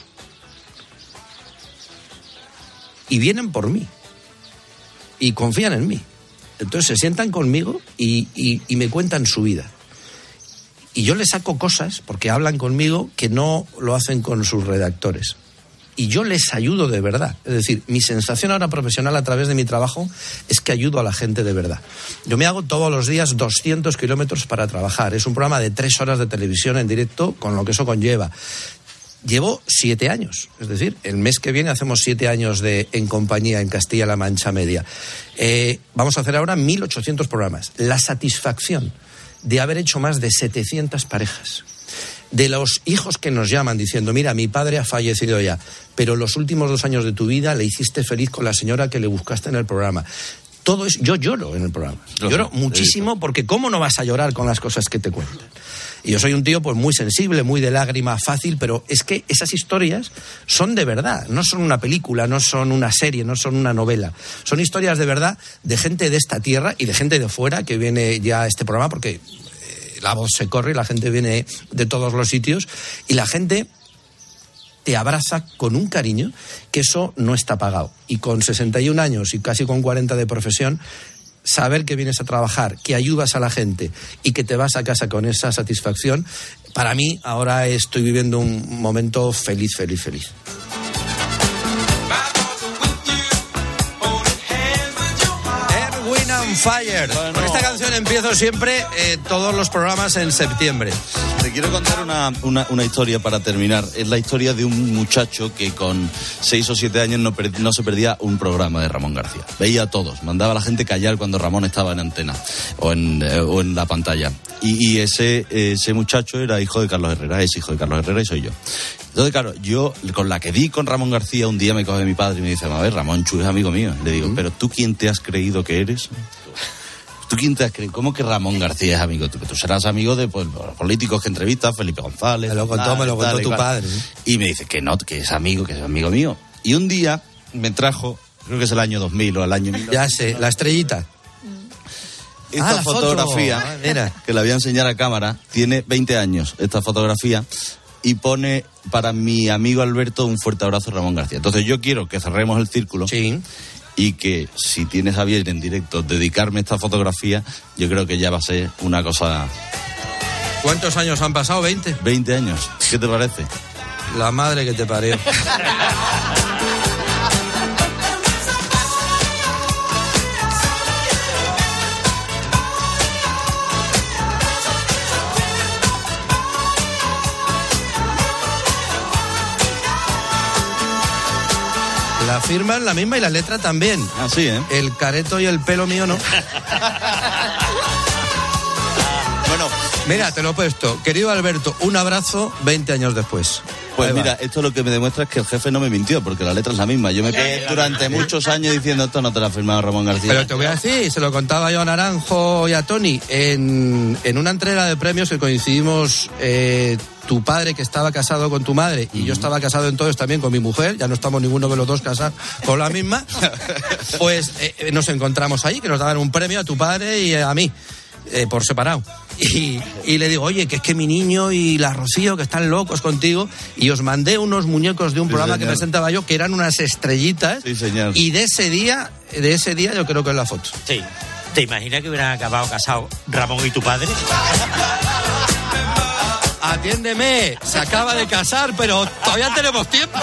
S1: Y vienen por mí. Y confían en mí. Entonces se sientan conmigo y, y, y me cuentan su vida. Y yo les saco cosas, porque hablan conmigo, que no lo hacen con sus redactores. Y yo les ayudo de verdad. Es decir, mi sensación ahora profesional a través de mi trabajo es que ayudo a la gente de verdad. Yo me hago todos los días doscientos kilómetros para trabajar. Es un programa de tres horas de televisión en directo, con lo que eso conlleva. Llevo siete años. Es decir, el mes que viene hacemos siete años de En Compañía en Castilla-La Mancha Media. Eh, vamos a hacer ahora mil ochocientos programas. La satisfacción de haber hecho más de setecientas parejas. De los hijos que nos llaman diciendo, mira, mi padre ha fallecido ya, pero los últimos dos años de tu vida le hiciste feliz con la señora que le buscaste en el programa. Todo es, yo lloro en el programa. Lloro muchísimo porque ¿cómo no vas a llorar con las cosas que te cuentan? Y yo soy un tío pues muy sensible, muy de lágrima fácil, pero es que esas historias son de verdad, no son una película, no son una serie, no son una novela. Son historias de verdad de gente de esta tierra y de gente de fuera que viene ya a este programa porque la voz se corre y la gente viene de todos los sitios y la gente te abraza con un cariño que eso no está pagado. Y con sesenta y un años y casi con cuarenta de profesión, saber que vienes a trabajar, que ayudas a la gente y que te vas a casa con esa satisfacción, para mí ahora estoy viviendo un momento feliz, feliz, feliz. Fire. Bueno. Con esta canción empiezo siempre eh, todos los programas en septiembre.
S30: Te quiero contar una, una, una historia para terminar. Es la historia de un muchacho que con seis o siete años no, per, no se perdía un programa de Ramón García. Veía a todos, mandaba a la gente callar cuando Ramón estaba en antena o en, eh, o en la pantalla. Y, y ese, ese muchacho era hijo de Carlos Herrera, es hijo de Carlos Herrera y soy yo. Entonces, claro, yo con la que di con Ramón García, un día me coge mi padre y me dice, a ver, Ramón Chu es amigo mío. Le digo, ¿pero tú quién te has creído que eres? ¿Tú quién te has creído? ¿Cómo que Ramón García es amigo? Tú, tú serás amigo de pues, los políticos que entrevistas, Felipe González.
S1: Me lo contó, tal, me lo contó tal, tu tal. padre. ¿eh?
S30: Y me dice que no, que es amigo, que es amigo mío. Y un día me trajo, creo que es el año dos mil o el año mil.
S1: Ya sé, la estrellita.
S30: Esta ah, fotografía,
S1: foto. Mira.
S30: Que la voy a enseñar a cámara, tiene veinte años esta fotografía. Y pone para mi amigo Alberto un fuerte abrazo Ramón García. Entonces yo quiero que cerremos el círculo.
S1: Sí.
S30: Y que si tienes a bien en directo dedicarme esta fotografía, yo creo que ya va a ser una cosa...
S1: ¿Cuántos años han pasado? ¿veinte?
S30: veinte años. ¿Qué te parece?
S1: La madre que te parió. La firma es la misma y la letra también.
S30: Ah, sí, ¿eh?
S1: El careto y el pelo mío no.
S30: Bueno,
S1: mira, te lo he puesto. Querido Alberto, un abrazo veinte años después.
S30: Pues mira, esto lo que me demuestra es que el jefe no me mintió, porque la letra es la misma. Yo me quedé durante muchos años diciendo esto no te lo ha firmado Ramón García.
S1: Pero te voy a decir, se lo contaba yo a Naranjo y a Tony, en, en una entrega de premios que coincidimos eh, tu padre que estaba casado con tu madre y uh-huh. yo estaba casado entonces también con mi mujer, ya no estamos ninguno de los dos casados con la misma, pues eh, nos encontramos ahí, que nos daban un premio a tu padre y a mí. Eh, por separado. Y, y le digo, oye, que es que mi niño y la Rocío, que están locos contigo, y os mandé unos muñecos de un sí, programa señor. que presentaba yo, que eran unas estrellitas.
S30: Sí, señor.
S1: Y de ese día, de ese día yo creo que es la foto.
S6: Sí. ¿Te imaginas que hubieran acabado casados Ramón y tu padre?
S1: Atiéndeme, se acaba de casar, pero todavía tenemos tiempo.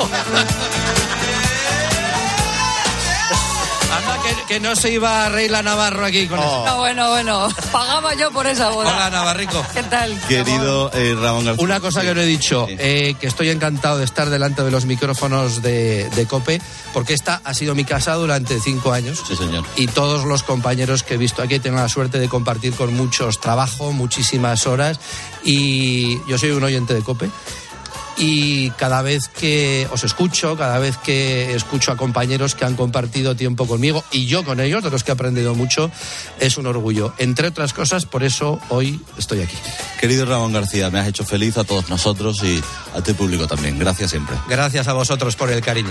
S1: Anda, que, que no se iba a reír la Navarro aquí con
S6: oh.
S1: eso.
S6: No,
S22: bueno, bueno. Pagaba yo por esa boda.
S1: Hola, Navarrico.
S22: ¿Qué tal?
S30: Querido eh, Ramón García.
S1: Una cosa que no he dicho, sí. eh, que estoy encantado de estar delante de los micrófonos de, de COPE, porque esta ha sido mi casa durante cinco años.
S30: Sí, señor.
S1: Y todos los compañeros que he visto aquí tengo la suerte de compartir con muchos trabajo, muchísimas horas. Y yo soy un oyente de COPE. Y cada vez que os escucho, cada vez que escucho a compañeros que han compartido tiempo conmigo y yo con ellos, de los que he aprendido mucho, es un orgullo. Entre otras cosas, por eso hoy estoy aquí.
S30: Querido Ramón García, me has hecho feliz a todos nosotros y a tu público también. Gracias siempre.
S1: Gracias a vosotros por el cariño.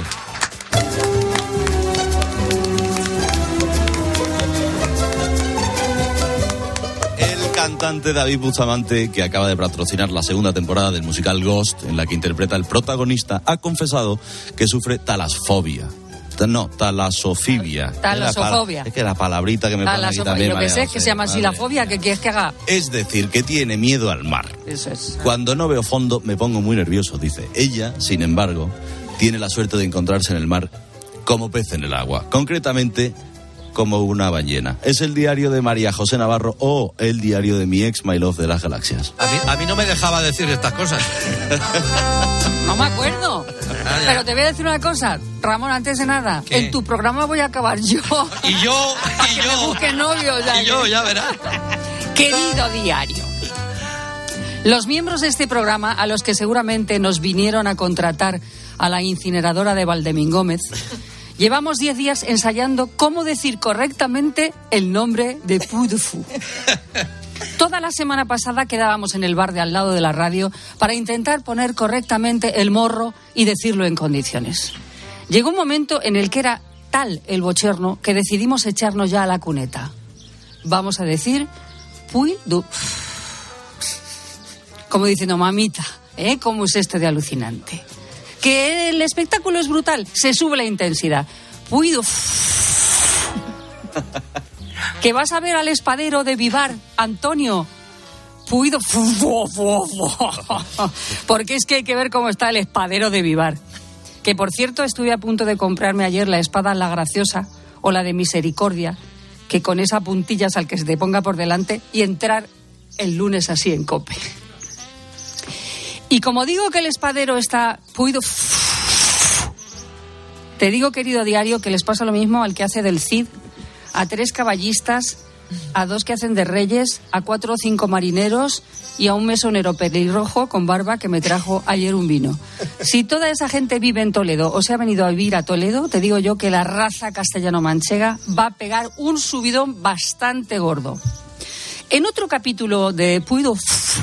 S30: Cantante David Bustamante, que acaba de patrocinar la segunda temporada del musical Ghost, en la que interpreta el protagonista, ha confesado que sufre talasfobia. No, talasofobia.
S22: Talasofobia.
S30: Es que la palabrita que me pone aquí también.
S22: Lo que sé es que
S30: José,
S22: se llama así la fobia, ¿qué quieres que haga?
S30: Es decir, que tiene miedo al mar.
S22: Eso es.
S30: Cuando no veo fondo me pongo muy nervioso, dice. Ella, sin embargo, tiene la suerte de encontrarse en el mar como pez en el agua. Concretamente, como una ballena. Es el diario de María José Navarro o el diario de mi ex My Love de las Galaxias.
S1: A mí, a mí no me dejaba decir estas cosas.
S22: No me acuerdo.
S1: Ah,
S22: Pero te voy a decir una cosa, Ramón, antes de nada, ¿qué? En tu programa voy a acabar yo.
S1: Y yo, y
S22: que
S1: yo.
S22: Me busque novio, ya.
S1: Y yo, ya verás.
S22: Querido diario, los miembros de este programa, a los que seguramente nos vinieron a contratar a la incineradora de Valdemín Gómez, llevamos diez días ensayando cómo decir correctamente el nombre de Puy du Fou. Toda la semana pasada quedábamos en el bar de al lado de la radio para intentar poner correctamente el morro y decirlo en condiciones. Llegó un momento en el que era tal el bochorno que decidimos echarnos ya a la cuneta. Vamos a decir Puy du... Como diciendo, mamita, ¿eh? ¿Cómo es esto de alucinante? Que el espectáculo es brutal, se sube la intensidad. Puy du... Que vas a ver al espadero de Vivar, Antonio. Puido. Porque es que hay que ver cómo está el espadero de Vivar. Que por cierto estuve a punto de comprarme ayer la espada La Graciosa o la de Misericordia, que con esa puntillas al que se te ponga por delante y entrar el lunes así en COPE. Y como digo que el espadero está puido, te digo, querido diario, que les pasa lo mismo al que hace del Cid, a tres caballistas, a dos que hacen de reyes, a cuatro o cinco marineros y a un mesonero pelirrojo con barba que me trajo ayer un vino. Si toda esa gente vive en Toledo o se ha venido a vivir a Toledo, te digo yo que la raza castellano-manchega va a pegar un subidón bastante gordo. En otro capítulo de Puido,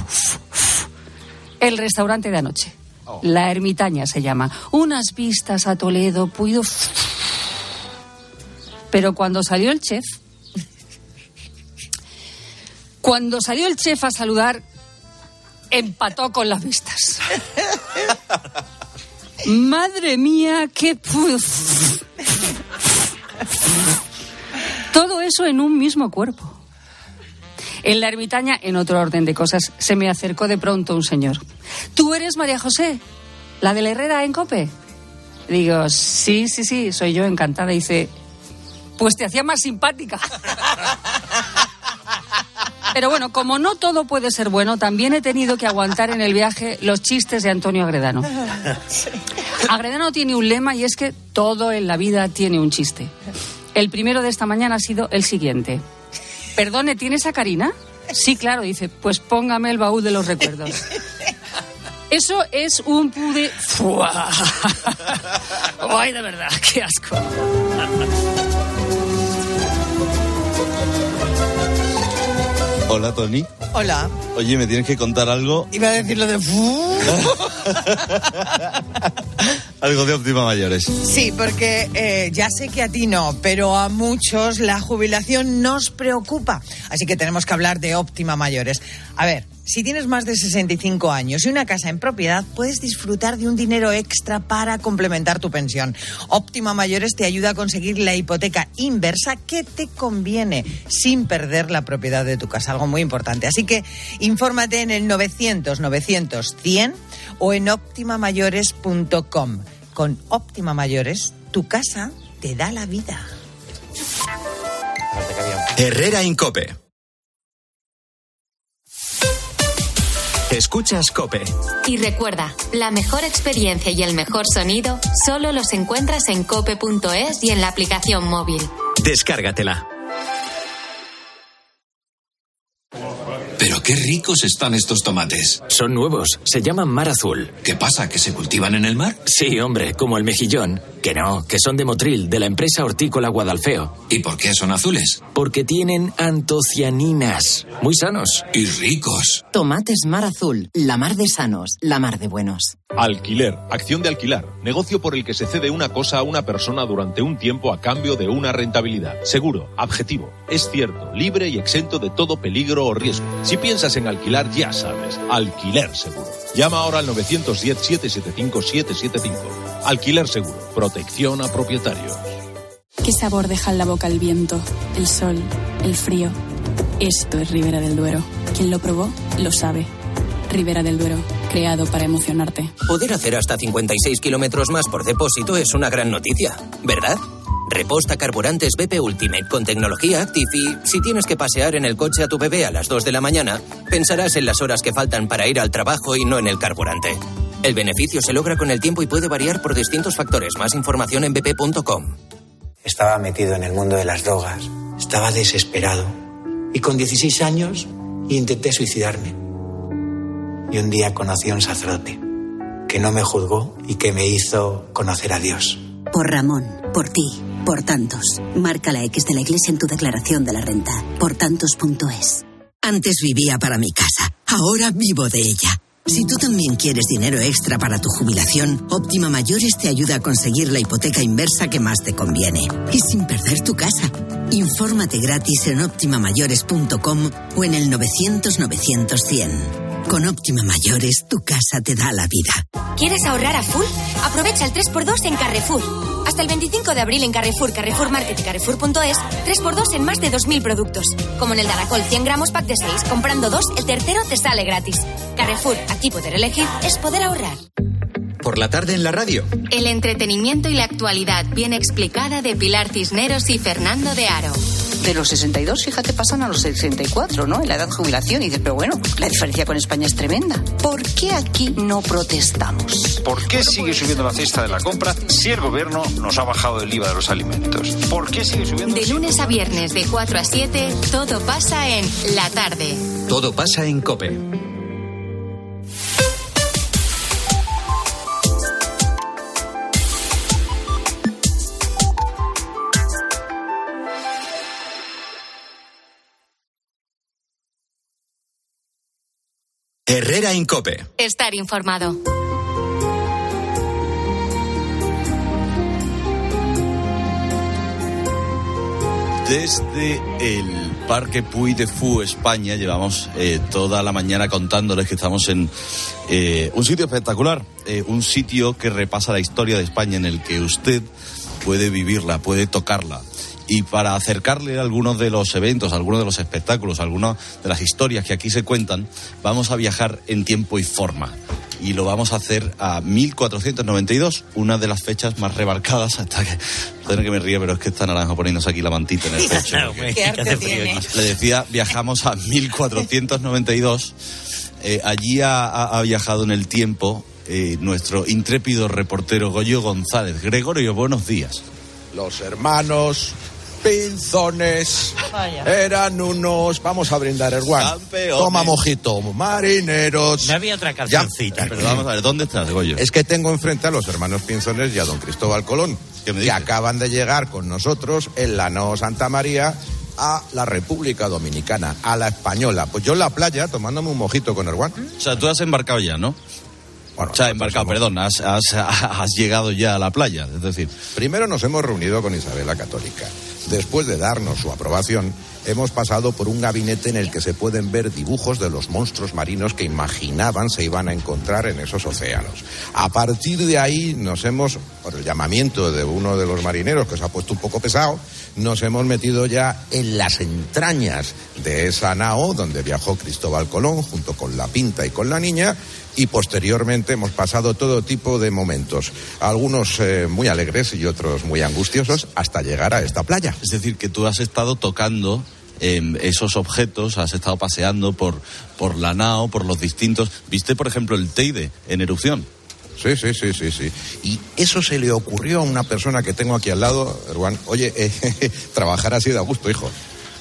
S22: el restaurante de anoche, La Ermitaña se llama, unas vistas a Toledo, Puido... Pero cuando salió el chef, cuando salió el chef a saludar, empató con las vistas. Madre mía, qué... Todo eso en un mismo cuerpo. En La Ermitaña, en otro orden de cosas, se me acercó de pronto un señor. ¿Tú eres María José, la de la Herrera en COPE? Digo, sí, sí, sí, soy yo, encantada. Dice... Pues te hacía más simpática. Pero bueno, como no todo puede ser bueno, también he tenido que aguantar en el viaje los chistes de Antonio Agredano. Agredano tiene un lema y es que todo en la vida tiene un chiste. El primero de esta mañana ha sido el siguiente. Perdone, ¿tienes a Karina? Sí, claro, dice, pues póngame el baúl de los recuerdos. Eso es un pude... Ay, de verdad, qué asco.
S30: Hola, Tony.
S7: Hola.
S30: Oye, ¿me tienes que contar algo?
S7: Iba a decir lo de...
S30: Algo de Óptima Mayores.
S7: Sí, porque eh, ya sé que a ti no, pero a muchos la jubilación nos preocupa. Así que tenemos que hablar de Óptima Mayores. A ver, si tienes más de sesenta y cinco años y una casa en propiedad, puedes disfrutar de un dinero extra para complementar tu pensión. Óptima Mayores te ayuda a conseguir la hipoteca inversa que te conviene sin perder la propiedad de tu casa, algo muy importante. Así que infórmate en el novecientos novecientos cien o en óptima mayores punto com. Con Óptima Mayores, tu casa te da la vida.
S2: Herrera en COPE. Escuchas COPE.
S15: Y recuerda, la mejor experiencia y el mejor sonido solo los encuentras en cope punto es y en la aplicación móvil.
S2: Descárgatela.
S8: Pero qué ricos están estos tomates.
S19: Son nuevos, se llaman mar azul.
S8: ¿Qué pasa, que se cultivan en el mar?
S19: Sí, hombre, como el mejillón. Que no, que son de Motril, de la empresa hortícola Guadalfeo.
S8: ¿Y por qué son azules?
S19: Porque tienen antocianinas. Muy sanos.
S8: Y ricos.
S9: Tomates mar azul, la mar de sanos, la mar de buenos. Alquiler, acción de alquilar, negocio por el que se cede una cosa a una persona durante un tiempo a cambio de una rentabilidad. Seguro, objetivo, es cierto, libre y exento de todo peligro o riesgo. Si piensas en alquilar, ya sabes, Alquiler Seguro. Llama ahora al nueve uno cero, siete siete cinco, siete siete cinco. Alquiler Seguro, protección a propietarios.
S10: ¿Qué sabor deja en la boca el viento, el sol, el frío? Esto es Ribera del Duero. Quien lo probó, lo sabe. Ribera del Duero, creado para emocionarte.
S11: Poder hacer hasta cincuenta y seis kilómetros más por depósito es una gran noticia, ¿verdad? Reposta carburantes B P Ultimate con tecnología Active y si tienes que pasear en el coche a tu bebé a las dos de la mañana, pensarás en las horas que faltan para ir al trabajo y no en el carburante. El beneficio se logra con el tiempo y puede variar por distintos factores. Más información en b p punto com.
S12: Estaba metido en el mundo de las drogas, estaba desesperado y con dieciséis años intenté suicidarme. Y un día conocí a un sacerdote que no me juzgó y que me hizo conocer a Dios.
S13: Por Ramón, por ti, por tantos. Marca la X de la Iglesia en tu declaración de la renta. por tantos punto es.
S14: Antes vivía para mi casa, ahora vivo de ella. Si tú también quieres dinero extra para tu jubilación, Óptima Mayores te ayuda a conseguir la hipoteca inversa que más te conviene. Y sin perder tu casa. Infórmate gratis en óptima mayores punto com o en el novecientos, novecientos, cien. Con Óptima Mayores, tu casa te da la vida.
S16: ¿Quieres ahorrar a full? Aprovecha el tres por dos en Carrefour. Hasta el veinticinco de abril en Carrefour, Carrefour Market y Carrefour punto es, tres por dos en más de dos mil productos. Como en el Daracol cien gramos pack de seis, comprando dos, el tercero te sale gratis. Carrefour, aquí poder elegir es poder ahorrar.
S2: Por la tarde en la radio.
S15: El entretenimiento y la actualidad bien explicada de Pilar Cisneros y Fernando de Aro.
S17: De los sesenta y dos, fíjate, pasan a los sesenta y cuatro, ¿no? En la edad de jubilación. Y dices, pero bueno, la diferencia con España es tremenda. ¿Por qué aquí no protestamos?
S18: ¿Por qué sigue subiendo la cesta de la compra si el gobierno nos ha bajado el I V A de los alimentos? ¿Por qué sigue subiendo?
S15: De lunes a viernes, de cuatro a siete, todo pasa en La Tarde.
S2: Todo pasa en COPE. Herrera en COPE.
S15: Estar informado.
S30: Desde el Parque Puy de Fou, España, llevamos eh, toda la mañana contándoles que estamos en eh, un sitio espectacular, eh, un sitio que repasa la historia de España, en el que usted puede vivirla, puede tocarla. Y para acercarle a algunos de los eventos, a algunos de los espectáculos, a algunas de las historias que aquí se cuentan, vamos a viajar en tiempo y forma. Y lo vamos a hacer a mil cuatrocientos noventa y dos, una de las fechas más remarcadas, hasta que, perdón que me ríe, pero es que está Naranjo poniéndose aquí la mantita en el pecho.
S7: ¿Qué arte tiene?
S30: Le decía, viajamos a mil cuatrocientos noventa y dos, eh, allí ha, ha, ha viajado en el tiempo eh, nuestro intrépido reportero Goyo González. Gregorio, buenos días.
S28: Los hermanos Pinzones
S7: Vaya.
S28: eran unos, vamos a brindar el guan. Toma mojito, marineros.
S6: No había otra cancioncita.
S30: Pero vamos a ver, ¿dónde estás, Goyo?
S28: Es que tengo enfrente a los hermanos Pinzones y a don Cristóbal Colón, que acaban de llegar con nosotros en la Nao Santa María a la República Dominicana, a la Española. Pues yo en la playa tomándome un mojito con el guan.
S30: O sea, tú has embarcado ya, ¿no? Bueno, o sea, embarcado, somos... perdón, has, has, has llegado ya a la playa, es decir...
S28: Primero nos hemos reunido con Isabel la Católica. Después de darnos su aprobación, hemos pasado por un gabinete en el que se pueden ver dibujos de los monstruos marinos que imaginaban se iban a encontrar en esos océanos. A partir de ahí nos hemos, por el llamamiento de uno de los marineros que se ha puesto un poco pesado, nos hemos metido ya en las entrañas de esa nao donde viajó Cristóbal Colón junto con la Pinta y con la Niña. Y posteriormente hemos pasado todo tipo de momentos, algunos eh, muy alegres y otros muy angustiosos, hasta llegar a esta playa.
S30: Es decir, que tú has estado tocando eh, esos objetos, has estado paseando por, por la nao, por los distintos... ¿Viste, por ejemplo, el Teide en erupción?
S28: Sí, sí, sí, sí, sí. Y eso se le ocurrió a una persona que tengo aquí al lado, Erwan. Oye, eh, trabajar así da gusto, hijo.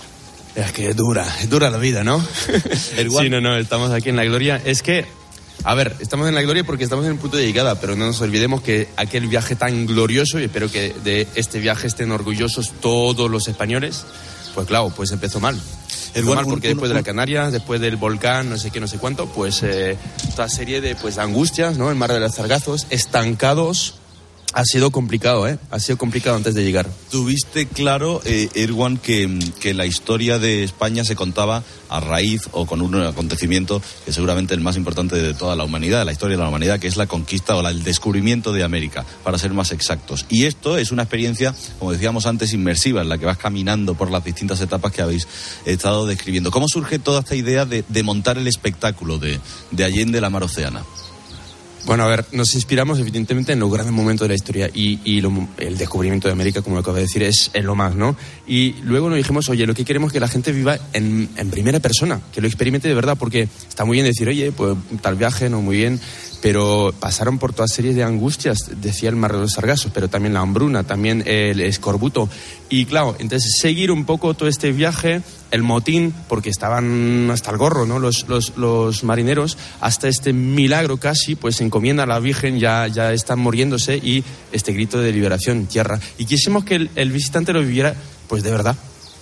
S20: Es que es dura, es dura la vida, ¿no? Sí, no, no, estamos aquí en la gloria. Es que... A ver, estamos en la gloria porque estamos en el punto de llegada, pero no nos olvidemos que aquel viaje tan glorioso, y espero que de este viaje estén orgullosos todos los españoles, pues claro, pues empezó mal. Es mal porque después de la Canarias, después del volcán, no sé qué, no sé cuánto, pues eh, toda serie de pues angustias, ¿no? El mar de los Sargazos, estancados. Ha sido complicado, ¿eh? Ha sido complicado antes de llegar.
S30: Tuviste claro, eh, Erwan, que, que la historia de España se contaba a raíz o con un acontecimiento que seguramente es el más importante de toda la humanidad, de la historia de la humanidad, que es la conquista o la, el descubrimiento de América, para ser más exactos. Y esto es una experiencia, como decíamos antes, inmersiva, en la que vas caminando por las distintas etapas que habéis estado describiendo. ¿Cómo surge toda esta idea de, de montar el espectáculo de, de Allende la Mar Océana?
S20: Bueno, a ver, nos inspiramos evidentemente en los grandes momentos de la historia y, y lo, el descubrimiento de América, como lo acabo de decir, es, es lo más, ¿no? Y luego nos dijimos, oye, lo que queremos es que la gente viva en, en primera persona, que lo experimente de verdad, porque está muy bien decir, oye, pues tal viaje, no, muy bien, pero pasaron por toda serie de angustias, decía el mar de los Sargazos, pero también la hambruna, también el escorbuto. Y claro, entonces seguir un poco todo este viaje, el motín, porque estaban hasta el gorro, ¿no? Los, los, los marineros, hasta este milagro casi, pues se encomienda a la Virgen, ya, ya están muriéndose, y este grito de liberación, tierra. Y quisimos que el, el visitante lo viviera, pues de verdad.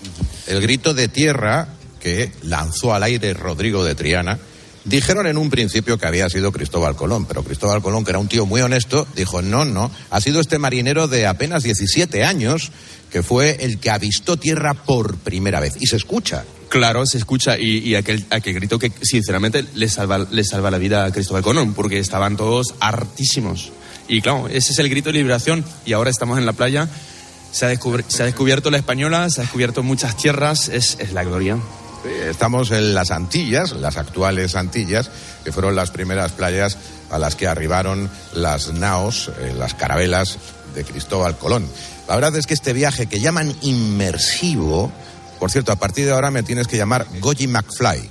S28: El grito de tierra que lanzó al aire Rodrigo de Triana. Dijeron en un principio que había sido Cristóbal Colón, pero Cristóbal Colón, que era un tío muy honesto, dijo, no, no, ha sido este marinero de apenas diecisiete años que fue el que avistó tierra por primera vez. Y se escucha.
S20: Claro, se escucha, y, y aquel, aquel grito que sinceramente le salva, le salva la vida a Cristóbal Colón, porque estaban todos hartísimos. Y claro, ese es el grito de liberación, y ahora estamos en la playa, se ha, descubri- se ha descubierto la Española, se ha descubierto muchas tierras, es, es la gloria.
S28: Estamos en las Antillas, las actuales Antillas, que fueron las primeras playas a las que arribaron las naos, eh, las carabelas de Cristóbal Colón. La verdad es que este viaje que llaman inmersivo, por cierto, a partir de ahora me tienes que llamar Goji McFly.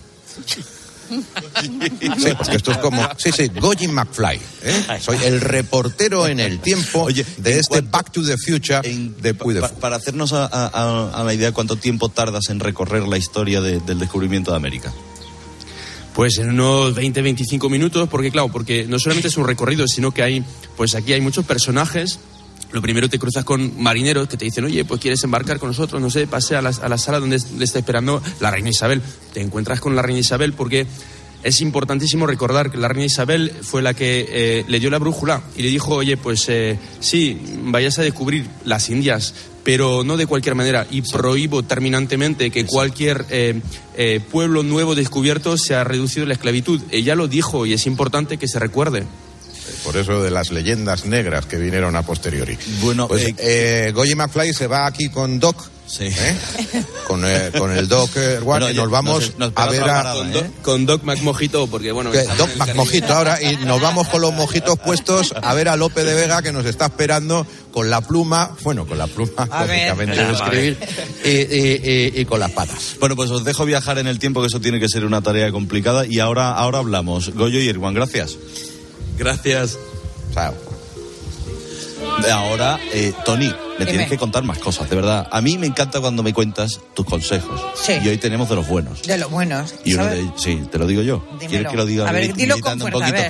S28: Sí, porque esto es como... Sí, sí, Goji McFly, ¿eh? Soy el reportero en el tiempo Oye, de este cuánto, Back to the Future en, de Puy de Fou.
S30: Pa, para hacernos a, a, a la idea, ¿cuánto tiempo tardas en recorrer la historia de, del descubrimiento de América?
S20: Pues en unos veinte a veinticinco minutos, porque claro, porque no solamente es un recorrido, sino que hay, pues aquí hay muchos personajes. Lo primero te cruzas con marineros que te dicen, oye, pues quieres embarcar con nosotros, no sé, pase a la, a la sala donde le está esperando la reina Isabel. Te encuentras con la reina Isabel porque es importantísimo recordar que la reina Isabel fue la que eh, le dio la brújula y le dijo, oye, pues eh, sí, vayas a descubrir las Indias, pero no de cualquier manera, y prohíbo terminantemente que cualquier eh, eh, pueblo nuevo descubierto sea reducido a la esclavitud. Ella lo dijo y es importante que se recuerde.
S28: Por eso de las leyendas negras que vinieron a posteriori.
S30: Bueno,
S28: pues eh, eh, Goji McFly se va aquí con Doc.
S30: Sí.
S28: ¿eh? Con, eh, con el Doc eh, bueno, y nos vamos
S30: nos, nos
S28: a ver a...
S20: Con, ¿eh? con Doc McMojito, porque bueno...
S28: Doc McMojito ahora, y nos vamos con los mojitos puestos a ver a Lope de Vega, que nos está esperando con la pluma, bueno, con la pluma, lógicamente, de escribir, y, y, y, y con las patas.
S30: Bueno, pues os dejo viajar en el tiempo, que eso tiene que ser una tarea complicada, y ahora, ahora hablamos. Goyo y Erwan, gracias.
S20: Gracias.
S28: Chao.
S30: Ahora, eh, Tony, me Dime. tienes que contar más cosas, de verdad. A mí me encanta cuando me cuentas tus consejos.
S7: Sí.
S30: Y hoy tenemos de los buenos.
S7: De los buenos.
S30: Y uno de, sí, te lo digo yo.
S7: Dímelo.
S30: ¿Quieres que lo diga?
S7: A ver, dilo con fuerza, a ver.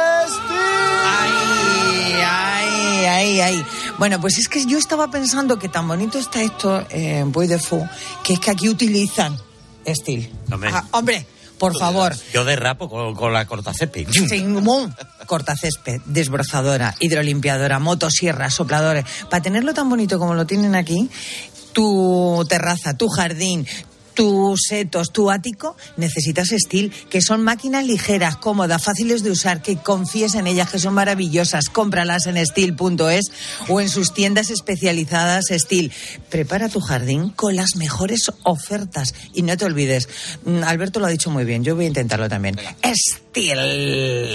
S7: Ay, ay, ay, ay. Bueno, pues es que yo estaba pensando que tan bonito está esto en Puy de Fou, que es que aquí utilizan Estil.
S6: Hombre.
S7: Ah, hombre. Por favor.
S6: Yo derrapo con, con la cortacésped.
S7: Cortacésped, desbrozadora, hidrolimpiadora, motosierra, sopladores. Para tenerlo tan bonito como lo tienen aquí, tu terraza, tu jardín, tus setos, tu ático, necesitas Estil, que son máquinas ligeras, cómodas, fáciles de usar, que confíes en ellas, que son maravillosas. Cómpralas en estil punto es o en sus tiendas especializadas Estil. Prepara tu jardín con las mejores ofertas. Y no te olvides, Alberto lo ha dicho muy bien, yo voy a intentarlo también. Estil.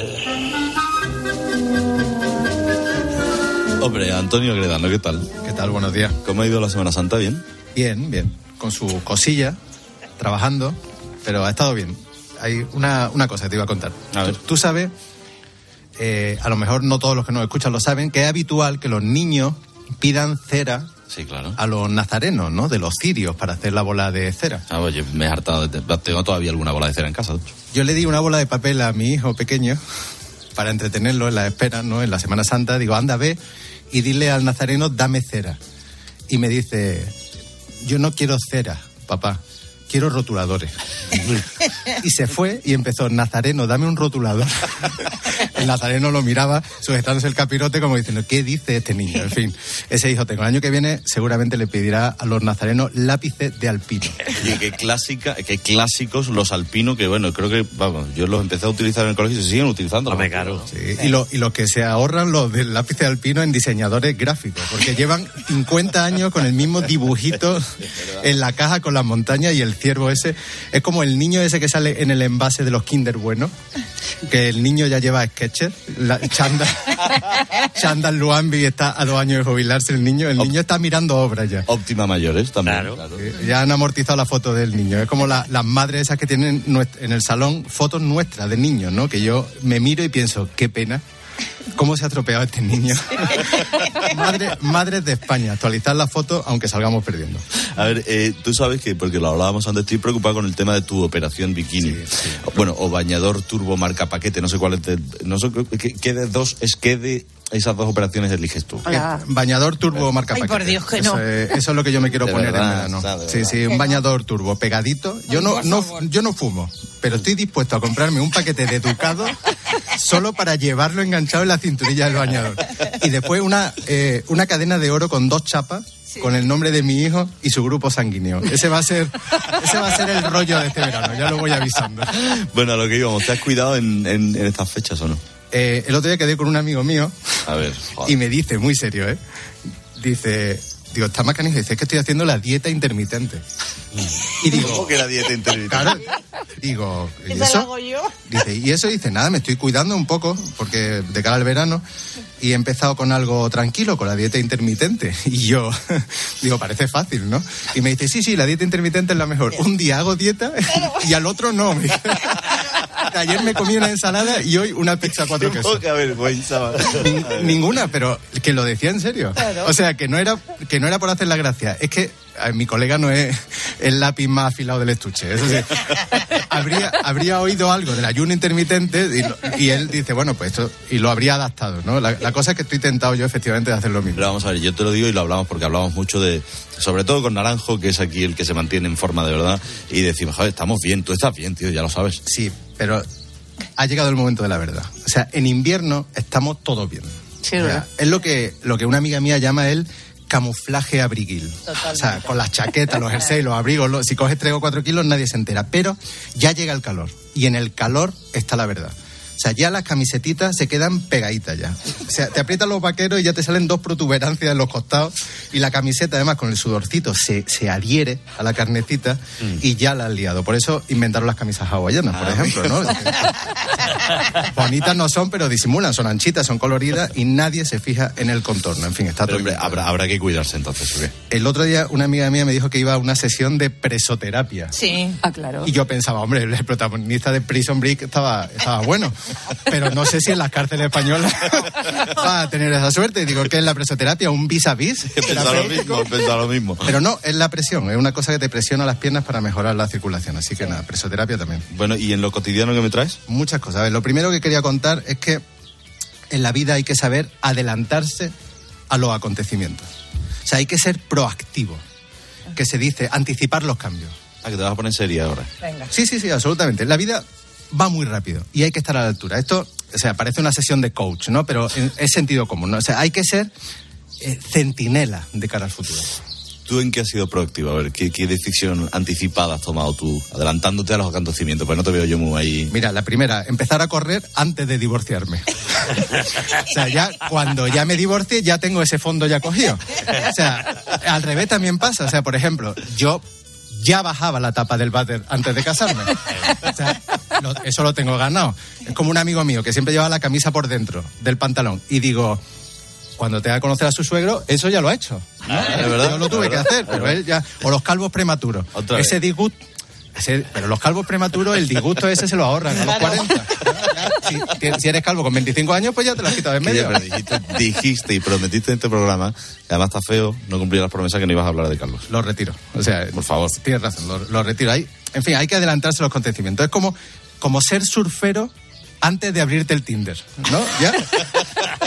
S30: Hombre, Antonio Gredano, ¿qué tal?
S3: ¿Qué tal? Buenos días.
S30: ¿Cómo ha ido la Semana Santa? ¿Bien?
S3: Bien, bien. Con su cosilla, trabajando, pero ha estado bien. Hay una, una cosa que te iba a contar.
S30: A ver.
S3: Tú, tú sabes, eh, a lo mejor no todos los que nos escuchan lo saben, que es habitual que los niños pidan cera
S30: sí, claro.
S3: a los nazarenos, ¿no? De los cirios para hacer la bola de cera.
S30: Ah, oye, me he hartado. De... Tengo todavía alguna bola de cera en casa.
S3: Yo le di una bola de papel a mi hijo pequeño para entretenerlo en la espera, ¿no? En la Semana Santa. Digo, anda, ve y dile al nazareno, dame cera. Y me dice... Yo no quiero cera, papá, quiero rotuladores. Y se fue y empezó, Nazareno, dame un rotulador. El Nazareno lo miraba sujetándose el capirote como diciendo, ¿qué dice este niño? En fin, ese hijo tengo. El año que viene seguramente le pedirá a los nazarenos lápices de alpino.
S30: Y qué clásica, qué clásicos los alpinos, que bueno, creo que, vamos, yo los empecé a utilizar en el colegio y se siguen utilizando.
S6: Hombre, claro.
S3: Sí, y, lo, y los que se ahorran los del lápiz de alpino en diseñadores gráficos, porque llevan cincuenta años con el mismo dibujito en la caja con las montañas y el ciervo ese. Es como el niño ese que sale en el envase de los Kinder Bueno, que el niño ya lleva Skechers, la, Chanda, Chanda Luambi está a dos años de jubilarse el niño, el niño está mirando obras ya.
S30: Óptima Mayores también.
S6: Claro.
S30: claro.
S3: Sí, ya han amortizado la foto del niño. Es como la, las madres esas que tienen en el salón fotos nuestras de niños, ¿no? Que yo me miro y pienso, qué pena. ¿Cómo se ha atropellado este niño? Madre, madres de España, actualizar la foto aunque salgamos perdiendo.
S30: A ver, eh, tú sabes que, porque lo hablábamos antes, estoy preocupado con el tema de tu operación bikini. Sí, sí. Bueno, o bañador turbo marca paquete, no sé cuál es. De, no sé qué, qué de dos, es que de esas dos operaciones eliges tú.
S7: Hola.
S3: Bañador turbo marca
S7: Ay,
S3: paquete.
S7: por Dios, que no.
S3: Eso es, eso es lo que yo me quiero
S30: de
S3: poner
S30: verdad,
S3: en verano.
S30: o sea,
S3: Sí, sí, un bañador turbo pegadito. Yo no, no, yo no fumo, pero estoy dispuesto a comprarme un paquete de Ducado solo para llevarlo enganchado en la cinturilla del bañador. Y después una, eh, una cadena de oro con dos chapas, sí, con el nombre de mi hijo y su grupo sanguíneo. Ese va a ser, ese va a ser el rollo de este verano, ya lo voy avisando.
S30: Bueno, a lo que íbamos, ¿te has cuidado en, en, en estas fechas o no?
S3: Eh, el otro día quedé con un amigo mío.
S30: A ver, joder.
S3: Y me dice, muy serio, ¿eh? Dice, digo, está más canijo, dice, es que estoy haciendo la dieta intermitente. Y digo,
S30: ¿cómo que la dieta intermitente?
S3: Claro, digo, ¿y
S7: ¿Qué tal
S3: eso?
S7: hago yo?
S3: Dice, y eso dice, nada, me estoy cuidando un poco, porque de cara al verano, y he empezado con algo tranquilo, con la dieta intermitente. Y yo, digo, parece fácil, ¿no? Y me dice, sí, sí, la dieta intermitente es la mejor. Un día hago dieta y al otro no. Ayer me comí una ensalada y hoy una pizza cuatro quesos.
S30: Qué vergüenza.
S3: Ninguna, pero que lo decía en serio. Claro. O sea, que no era que no era por hacer la gracia. Es que a mi colega no es el lápiz más afilado del estuche. Eso sí. Habría, habría oído algo del ayuno intermitente y, lo, y él dice, bueno, pues esto, y lo habría adaptado, ¿no? La, la cosa es que estoy tentado yo efectivamente de hacer lo mismo.
S30: Pero vamos a ver, yo te lo digo y lo hablamos porque hablamos mucho de, sobre todo con Naranjo, que es aquí el que se mantiene en forma de verdad, y decimos, joder, estamos bien, tú estás bien, tío, ya lo sabes.
S3: Sí, pero ha llegado el momento de la verdad. O sea, en invierno estamos todos bien.
S7: Sí,
S3: o sea, es lo que, lo que una amiga mía llama el camuflaje abriguil. Totalmente. O sea, con las chaquetas, los jerseys, los abrigos, los, si coges tres o cuatro kilos nadie se entera. Pero ya llega el calor. Y en el calor está la verdad. O sea, ya las camisetitas se quedan pegaditas ya. O sea, te aprietan los vaqueros y ya te salen dos protuberancias en los costados. Y la camiseta, además, con el sudorcito, se, se adhiere a la carnecita mm. y ya la has liado. Por eso inventaron las camisas hawaianas, por ah, ejemplo, ¿no? Bonitas no son, pero disimulan. Son anchitas, son coloridas y nadie se fija en el contorno. En fin, está
S30: pero,
S3: todo
S30: hombre, habrá, habrá que cuidarse entonces, ¿o qué?
S3: El otro día una amiga mía me dijo que iba a una sesión de presoterapia.
S7: Sí,
S22: ah, claro.
S3: Y yo pensaba, hombre, el protagonista de Prison Break estaba, estaba bueno. Pero no sé si en las cárceles españolas va a tener esa suerte. Digo, ¿qué es la presoterapia? ¿Un vis a vis?
S30: Pensaba lo mismo, pensaba lo mismo.
S3: Pero no, es la presión. Es una cosa que te presiona las piernas para mejorar la circulación. Así que nada, presoterapia también.
S30: Bueno, ¿y en lo cotidiano qué me traes?
S3: Muchas cosas. A ver, lo primero que quería contar es que en la vida hay que saber adelantarse a los acontecimientos. O sea, hay que ser proactivo. Que se dice anticipar los cambios.
S30: Ah, que te vas a poner seria ahora.
S7: Venga.
S3: Sí, sí, sí, absolutamente. La vida va muy rápido y hay que estar a la altura. Esto, o sea, parece una sesión de coach, ¿no? Pero es sentido común, ¿no? O sea, hay que ser eh, centinela de cara al futuro.
S30: ¿Tú en qué has sido proactivo? A ver, ¿qué, qué decisión anticipada has tomado tú, adelantándote a los acontecimientos? Pues no te veo yo muy ahí.
S3: Mira, la primera, empezar a correr antes de divorciarme. O sea, ya cuando ya me divorcie, ya tengo ese fondo ya cogido. O sea, al revés también pasa. O sea, por ejemplo, yo ya bajaba la tapa del váter antes de casarme. O sea, lo, eso lo tengo ganado. Es como un amigo mío que siempre llevaba la camisa por dentro del pantalón. Y digo, cuando te haga conocer a su suegro, eso ya lo ha hecho, ¿no?
S30: Ah, ¿de verdad?
S3: Yo lo tuve que hacer, pero él ya... O los calvos prematuros. Ese disgusto... Ese, pero los calvos prematuros, el disgusto ese se lo ahorran a los cuarenta. Si, si eres calvo con veinticinco años, pues ya te lo has quitado de en medio.
S30: Pero dijiste, dijiste y prometiste en este programa, que además está feo, no cumplir las promesas, que no ibas a hablar de Carlos.
S3: Lo retiro. O sea, por favor. Tienes razón, lo, lo retiro. Ahí, en fin, hay que adelantarse a los acontecimientos. Es como, como ser surfero antes de abrirte el Tinder, ¿no? ¿Ya?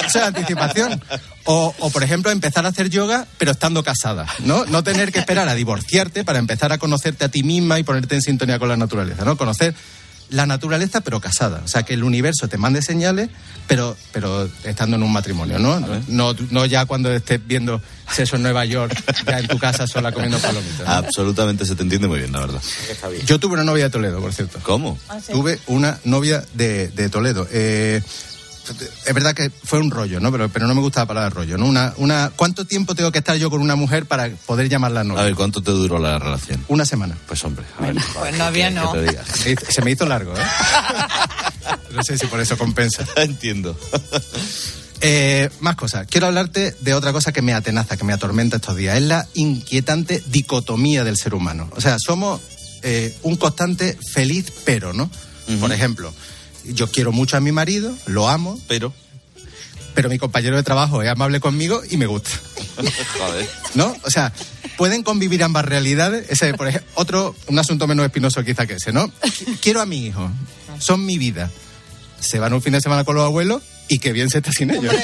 S3: Eso es anticipación. O, o, por ejemplo, empezar a hacer yoga, pero estando casada, ¿no? No tener que esperar a divorciarte para empezar a conocerte a ti misma y ponerte en sintonía con la naturaleza, ¿no? Conocer la naturaleza, pero casada. O sea, que el universo te mande señales, pero pero estando en un matrimonio, ¿no? No, no ya cuando estés viendo Sexo en Nueva York, ya en tu casa sola comiendo palomitas, ¿no?
S30: Absolutamente, se te entiende muy bien, la verdad.
S3: Yo tuve una novia de Toledo, por cierto.
S30: ¿Cómo?
S7: ¿Ah, sí?
S3: Tuve una novia de, de Toledo. Eh... Es verdad que fue un rollo, ¿no? Pero, pero no me gusta la palabra rollo, ¿no? Una, una, ¿cuánto tiempo tengo que estar yo con una mujer para poder llamarla novia?
S30: A ver, ¿cuánto te duró la relación?
S3: Una semana.
S30: Pues hombre, a ver.
S7: Pues novia no.
S30: ¿Qué te diga?
S3: Se me hizo largo, ¿eh? No sé si por eso compensa.
S30: Entiendo.
S3: Eh, más cosas. Quiero hablarte de otra cosa que me atenaza, que me atormenta estos días. Es la inquietante dicotomía del ser humano. O sea, somos eh, un constante feliz pero, ¿no? Uh-huh. Por ejemplo, yo quiero mucho a mi marido, lo amo,
S30: pero
S3: pero mi compañero de trabajo es amable conmigo y me gusta.
S30: Joder.
S3: ¿No? O sea, pueden convivir ambas realidades. Ese, por ejemplo, otro, un asunto menos espinoso quizá que ese, ¿no? Quiero a mi hijo, son mi vida. Se van un fin de semana con los abuelos y qué bien se está sin ellos.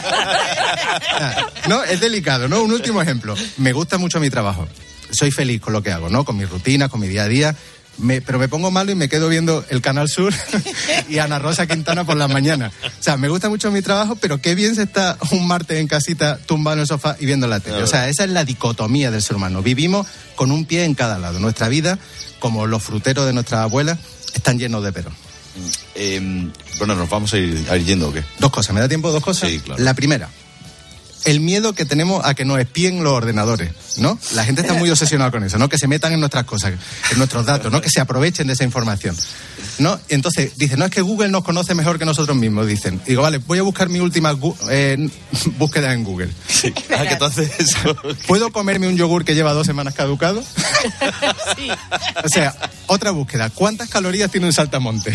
S3: No, es delicado, ¿no? Un último ejemplo. Me gusta mucho mi trabajo. Soy feliz con lo que hago, ¿no? Con mi rutina, con mi día a día. Me, pero me pongo malo y me quedo viendo el Canal Sur y Ana Rosa Quintana por las mañanas. O sea, me gusta mucho mi trabajo, pero qué bien se está un martes en casita tumbado en el sofá y viendo la tele. O sea, esa es la dicotomía del ser humano. Vivimos con un pie en cada lado. Nuestra vida, como los fruteros de nuestras abuelas, están llenos de peros.
S30: Eh, bueno, ¿nos vamos a ir, a ir yendo o qué?
S3: Dos cosas. ¿Me da tiempo? Dos cosas.
S30: Sí, claro.
S3: La primera, el miedo que tenemos a que nos espíen los ordenadores, ¿no? La gente está muy obsesionada con eso, ¿no? Que se metan en nuestras cosas, en nuestros datos, ¿no? Que se aprovechen de esa información, ¿no? Entonces, dicen, no, es que Google nos conoce mejor que nosotros mismos, dicen. Y digo, vale, voy a buscar mi última gu- eh, búsqueda en Google.
S30: Sí. Ah, que tú haces eso.
S3: ¿Puedo comerme un yogur que lleva dos semanas caducado?
S7: Sí.
S3: O sea, otra búsqueda. ¿Cuántas calorías tiene un saltamonte?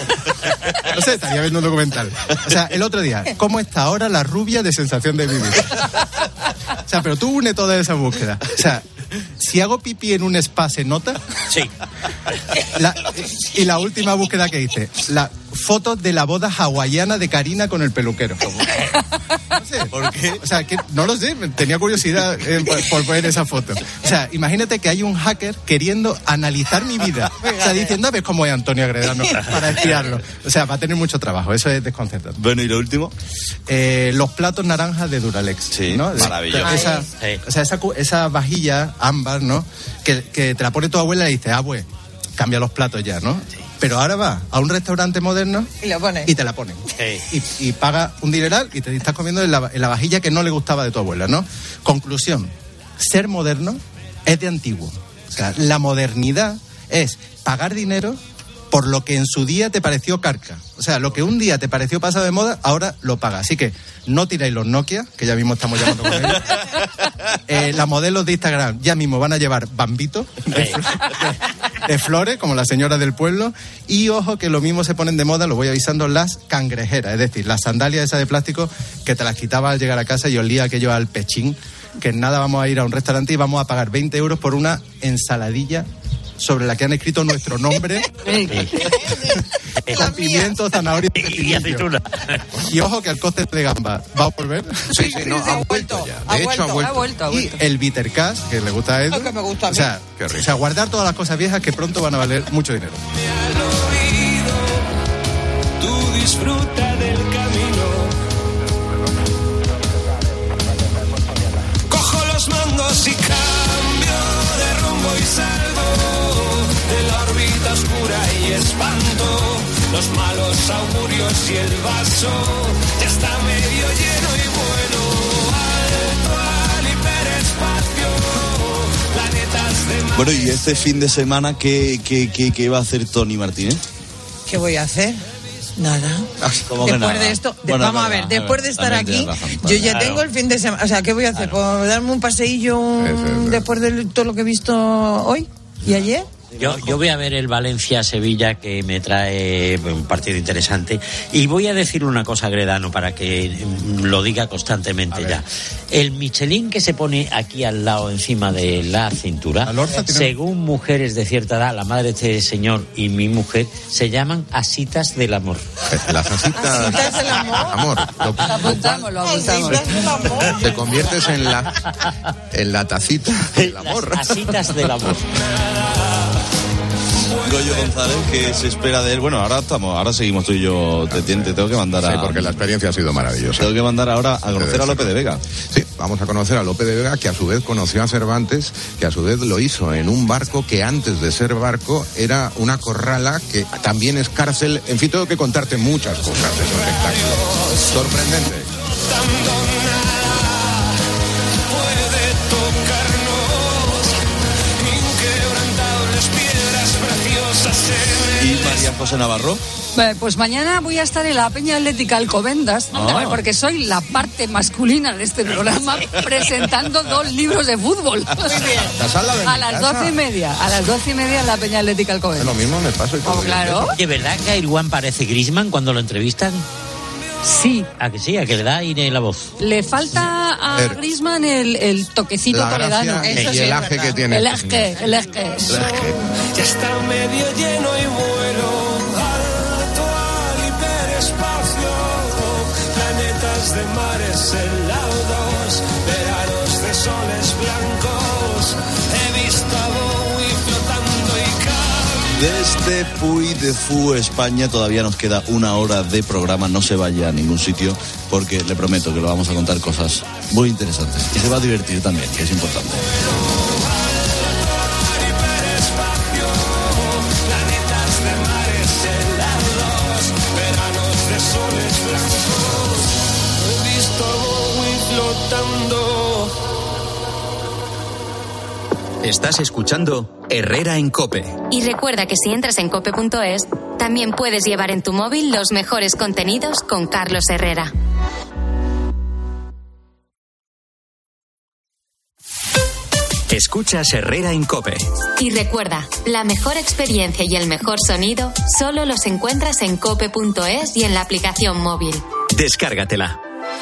S3: No sé, estaría viendo un documental. O sea, el otro día, ¿cómo está ahora la rubia de sensación de vivir? O sea, pero tú une toda esa búsqueda. O sea, si hago pipí en un spa, ¿se nota?
S6: Sí.
S3: La, y la última búsqueda que hice, la foto de la boda hawaiana de Karina con el peluquero. No sé.
S30: ¿Por qué?
S3: O sea, que no lo sé, tenía curiosidad eh, por, por ver esa foto. O sea, imagínate que hay un hacker queriendo analizar mi vida. O sea, diciendo, a ver cómo es Antonio Agredano para espiarlo. O sea, va a tener mucho trabajo, eso es desconcertante.
S30: Bueno, ¿y lo último?
S3: Eh, los platos naranjas de Duralex.
S30: Sí,
S3: ¿no?
S30: maravilloso.
S3: Esa,
S6: Sí.
S3: O sea, esa, cu- esa vajilla ámbar, ¿no? Que, que te la pone tu abuela y dice, ah, pues, cambia los platos ya, ¿no? Pero ahora va a un restaurante moderno
S7: Y lo pone.
S3: y te la ponen.
S6: Sí.
S3: Y, y paga un dineral y te estás comiendo en la, en la vajilla que no le gustaba de tu abuela, ¿no? Conclusión, ser moderno es de antiguo. O sea, la modernidad es pagar dinero por lo que en su día te pareció carca. O sea, lo que un día te pareció pasado de moda, ahora lo paga. Así que no tiráis los Nokia, que ya mismo estamos llamando con ellos. Eh, las modelos de Instagram ya mismo van a llevar bambitos de, fl- de- de flores, como la señora del pueblo. Y ojo que lo mismo se ponen de moda, lo voy avisando, las cangrejeras. Es decir, las sandalias esas de plástico que te las quitaba al llegar a casa y olía aquello al pechín. Que en nada vamos a ir a un restaurante y vamos a pagar veinte euros por una ensaladilla sobre la que han escrito nuestro nombre con pimiento, zanahoria y
S6: Y
S3: pepinillo.
S6: aceituna.
S3: Y ojo que el cóctel de gamba va a volver.
S28: Sí, sí, no, ha vuelto ya.
S7: Ha
S28: De hecho, ha
S7: vuelto,
S28: vuelto.
S22: Ha vuelto, ha
S3: Y
S22: vuelto.
S3: el bitter cash, que le gusta a Edu.
S7: Lo que me gusta a mí.
S3: O sea,
S28: Qué rico.
S3: o sea, guardar todas las cosas viejas que pronto van a valer mucho dinero.
S1: Tú disfruta del camino. Cojo los mangos y cambio de rumbo y salgo de la órbita oscura y espanto los malos augurios y el vaso ya está medio lleno y bueno. Alto al hiperespacio, planetas de mar.
S30: Bueno, y este fin de semana, ¿qué, qué, qué, qué va a hacer Tony Martínez?
S7: ¿Qué voy a hacer? Nada.
S30: ¿Cómo que
S7: Después
S30: nada?
S7: de esto, de-
S30: Bueno,
S7: vamos a
S30: es
S7: ver,
S30: verdad,
S7: después
S30: es
S7: de estar
S30: verdad,
S7: aquí,
S30: también tienes razón.
S7: yo ya
S30: Claro.
S7: tengo el fin de semana. O sea, ¿qué voy a hacer? ¿Pues darme un paseillo
S28: Eso, eso.
S7: después de todo lo que he visto hoy y ayer?
S6: Yo, yo voy a ver el Valencia-Sevilla, que me trae un partido interesante. Y voy a decir una cosa, Gredano, para que lo diga constantemente ya. El Michelin que se pone aquí al lado, encima de la cintura, según mujeres de cierta edad, la madre de este señor y mi mujer, se llaman asitas del amor.
S28: Las asitas, asitas del amor. amor. Lo,
S22: lo apuntamos, lo apuntamos.
S28: Te conviertes en la, en la tacita del amor.
S6: Las asitas del amor.
S30: Goyo González, que se espera de él. Bueno, ahora estamos, ahora seguimos tú y yo. Te, te tengo que mandar a.
S28: Sí, porque la experiencia ha sido maravillosa.
S30: Tengo que mandar ahora a conocer a Lope de Vega.
S28: Sí, vamos a conocer a Lope de Vega, que a su vez conoció a Cervantes, que a su vez lo hizo en un barco que antes de ser barco era una corrala, que también es cárcel. En fin, tengo que contarte muchas cosas de su espectáculo. Sorprendente.
S30: ¿Y María José Navarro?
S22: Pues mañana voy a estar en la Peña Atlética Alcobendas, ah. porque soy la parte masculina de este programa, presentando dos libros de fútbol. Muy bien. A las doce y media, a las doce y media en la Peña Atlética Alcobendas.
S28: Lo mismo me pasa y todo.
S22: Oh, claro.
S6: ¿De verdad que Airwan parece Griezmann cuando lo entrevistan?
S22: Sí.
S6: ¿A que sí? ¿A que le da aire la voz?
S22: Le falta a ver, Griezmann el, el toquecito
S28: la
S22: toledano.
S28: Eso y sí, el aje que tiene.
S22: El aje, el aje.
S1: Ya está medio lleno y vuelo alto al hiperespacio. Planetas de mares helados, veranos de soles blancos. He visto a Bowie flotando y cambio.
S30: Desde Puy de Fou, España, todavía nos queda una hora de programa. No se vaya a ningún sitio, porque le prometo que le vamos a contar cosas muy interesantes. Y se va a divertir también, que es importante.
S2: Estás escuchando Herrera en COPE.
S15: Y recuerda que si entras en cope punto es, también puedes llevar en tu móvil los mejores contenidos con Carlos Herrera.
S2: Escuchas Herrera en COPE.
S15: Y recuerda, la mejor experiencia y el mejor sonido solo los encuentras en cope punto es y en la aplicación móvil.
S2: Descárgatela.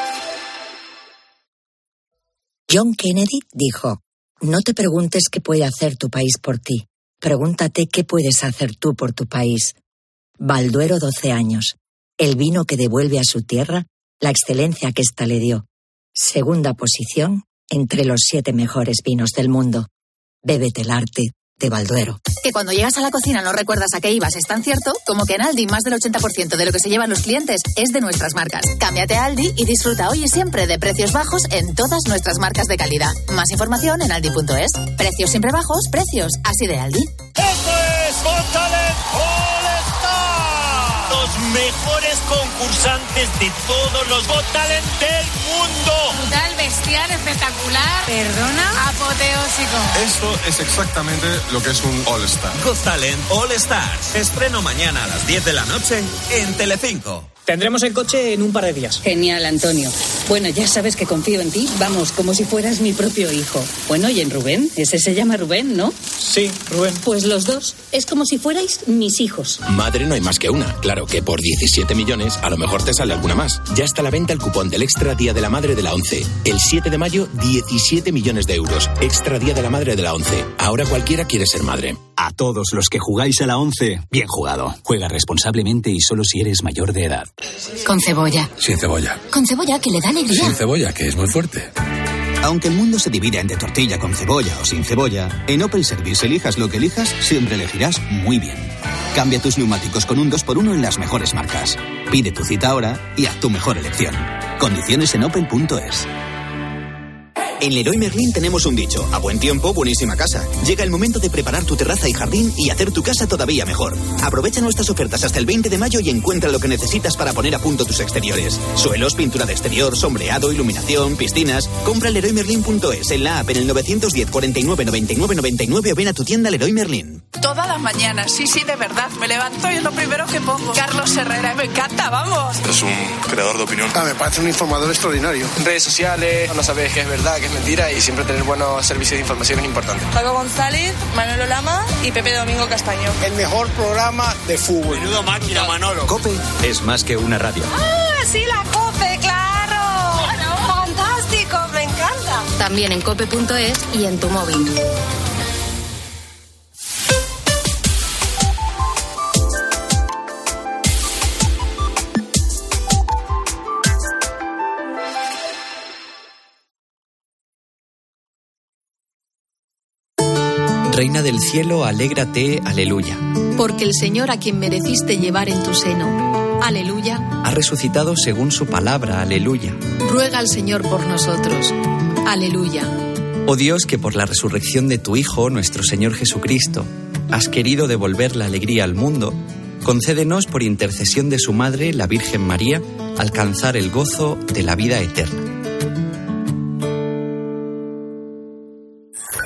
S4: John Kennedy dijo: no te preguntes qué puede hacer tu país por ti. Pregúntate qué puedes hacer tú por tu país. Balduero doce años. El vino que devuelve a su tierra la excelencia que ésta le dio. Segunda posición entre los siete mejores vinos del mundo. Bébete el arte de Balduero.
S5: Que cuando llegas a la cocina no recuerdas a qué ibas es tan cierto como que en Aldi más del ochenta por ciento de lo que se llevan los clientes es de nuestras marcas. Cámbiate a Aldi y disfruta hoy y siempre de precios bajos en todas nuestras marcas de calidad. Más información en aldi punto es. Precios siempre bajos, precios así de Aldi.
S1: ¡Esto es Got Talent All Star! Los mejores concursantes de todos los Got Talent del mundo.
S5: Brutal, bestial, espectacular. Perdona, apoteósico.
S19: Esto es exactamente lo que es un All Star.
S2: Got Talent All Stars. Estreno mañana a las diez de la noche en Telecinco.
S21: Tendremos el coche en un par de días.
S5: Genial, Antonio. Bueno, ya sabes que confío en ti. Vamos, como si fueras mi propio hijo. Bueno, ¿y en Rubén? Ese se llama Rubén, ¿no?
S21: Sí, Rubén.
S5: Pues los dos. Es como si fuerais mis hijos.
S23: Madre no hay más que una. Claro que por diecisiete millones a lo mejor te sale alguna más. Ya está a la venta el cupón del Extra Día de la Madre de la ONCE. El siete de mayo, diecisiete millones de euros. Extra Día de la Madre de la ONCE. Ahora cualquiera quiere ser madre.
S24: A todos los que jugáis a la ONCE, bien jugado. Juega responsablemente y solo si eres mayor de edad.
S5: Con cebolla.
S23: Sin cebolla.
S5: Con cebolla, que le da alegría.
S23: Sin cebolla, que es muy fuerte.
S24: Aunque el mundo se divida entre tortilla con cebolla o sin cebolla, en Opel Service elijas lo que elijas, siempre elegirás muy bien. Cambia tus neumáticos con un dos por uno en las mejores marcas. Pide tu cita ahora y haz tu mejor elección. Condiciones en opel punto es.
S23: En Leroy Merlin tenemos un dicho: a buen tiempo, buenísima casa. Llega el momento de preparar tu terraza y jardín y hacer tu casa todavía mejor. Aprovecha nuestras ofertas hasta el veinte de mayo y encuentra lo que necesitas para poner a punto tus exteriores. Suelos, pintura de exterior, sombreado, iluminación, piscinas. Compra en leroy merlin punto es, en la app, en el nueve diez, cuarenta y nueve, noventa y nueve, noventa y nueve o ven a tu tienda Leroy Merlin.
S5: Todas las mañanas, sí, sí, de verdad. Me levanto y es lo primero que pongo. Carlos Herrera, me encanta, vamos.
S19: Es un creador de opinión.
S25: Ah, me parece un informador extraordinario.
S19: En redes sociales, no sabes qué es verdad, qué es
S8: es mentira y siempre tener buenos servicios de información es importante.
S9: Paco González, Manolo Lama y Pepe Domingo Castaño.
S8: El mejor programa de fútbol. Menudo máquina, Manolo.
S23: COPE es más que una radio.
S9: ¡Ah, sí, la COPE, claro! claro. ¡Fantástico, me encanta!
S15: También en cope punto es y en tu móvil.
S10: Reina del cielo, alégrate, aleluya.
S11: Porque el Señor a quien mereciste llevar en tu seno, aleluya,
S10: ha resucitado según su palabra, aleluya.
S11: Ruega al Señor por nosotros, aleluya.
S10: Oh Dios, que por la resurrección de tu Hijo, nuestro Señor Jesucristo, has querido devolver la alegría al mundo, concédenos por intercesión de su Madre, la Virgen María, alcanzar el gozo de la vida eterna.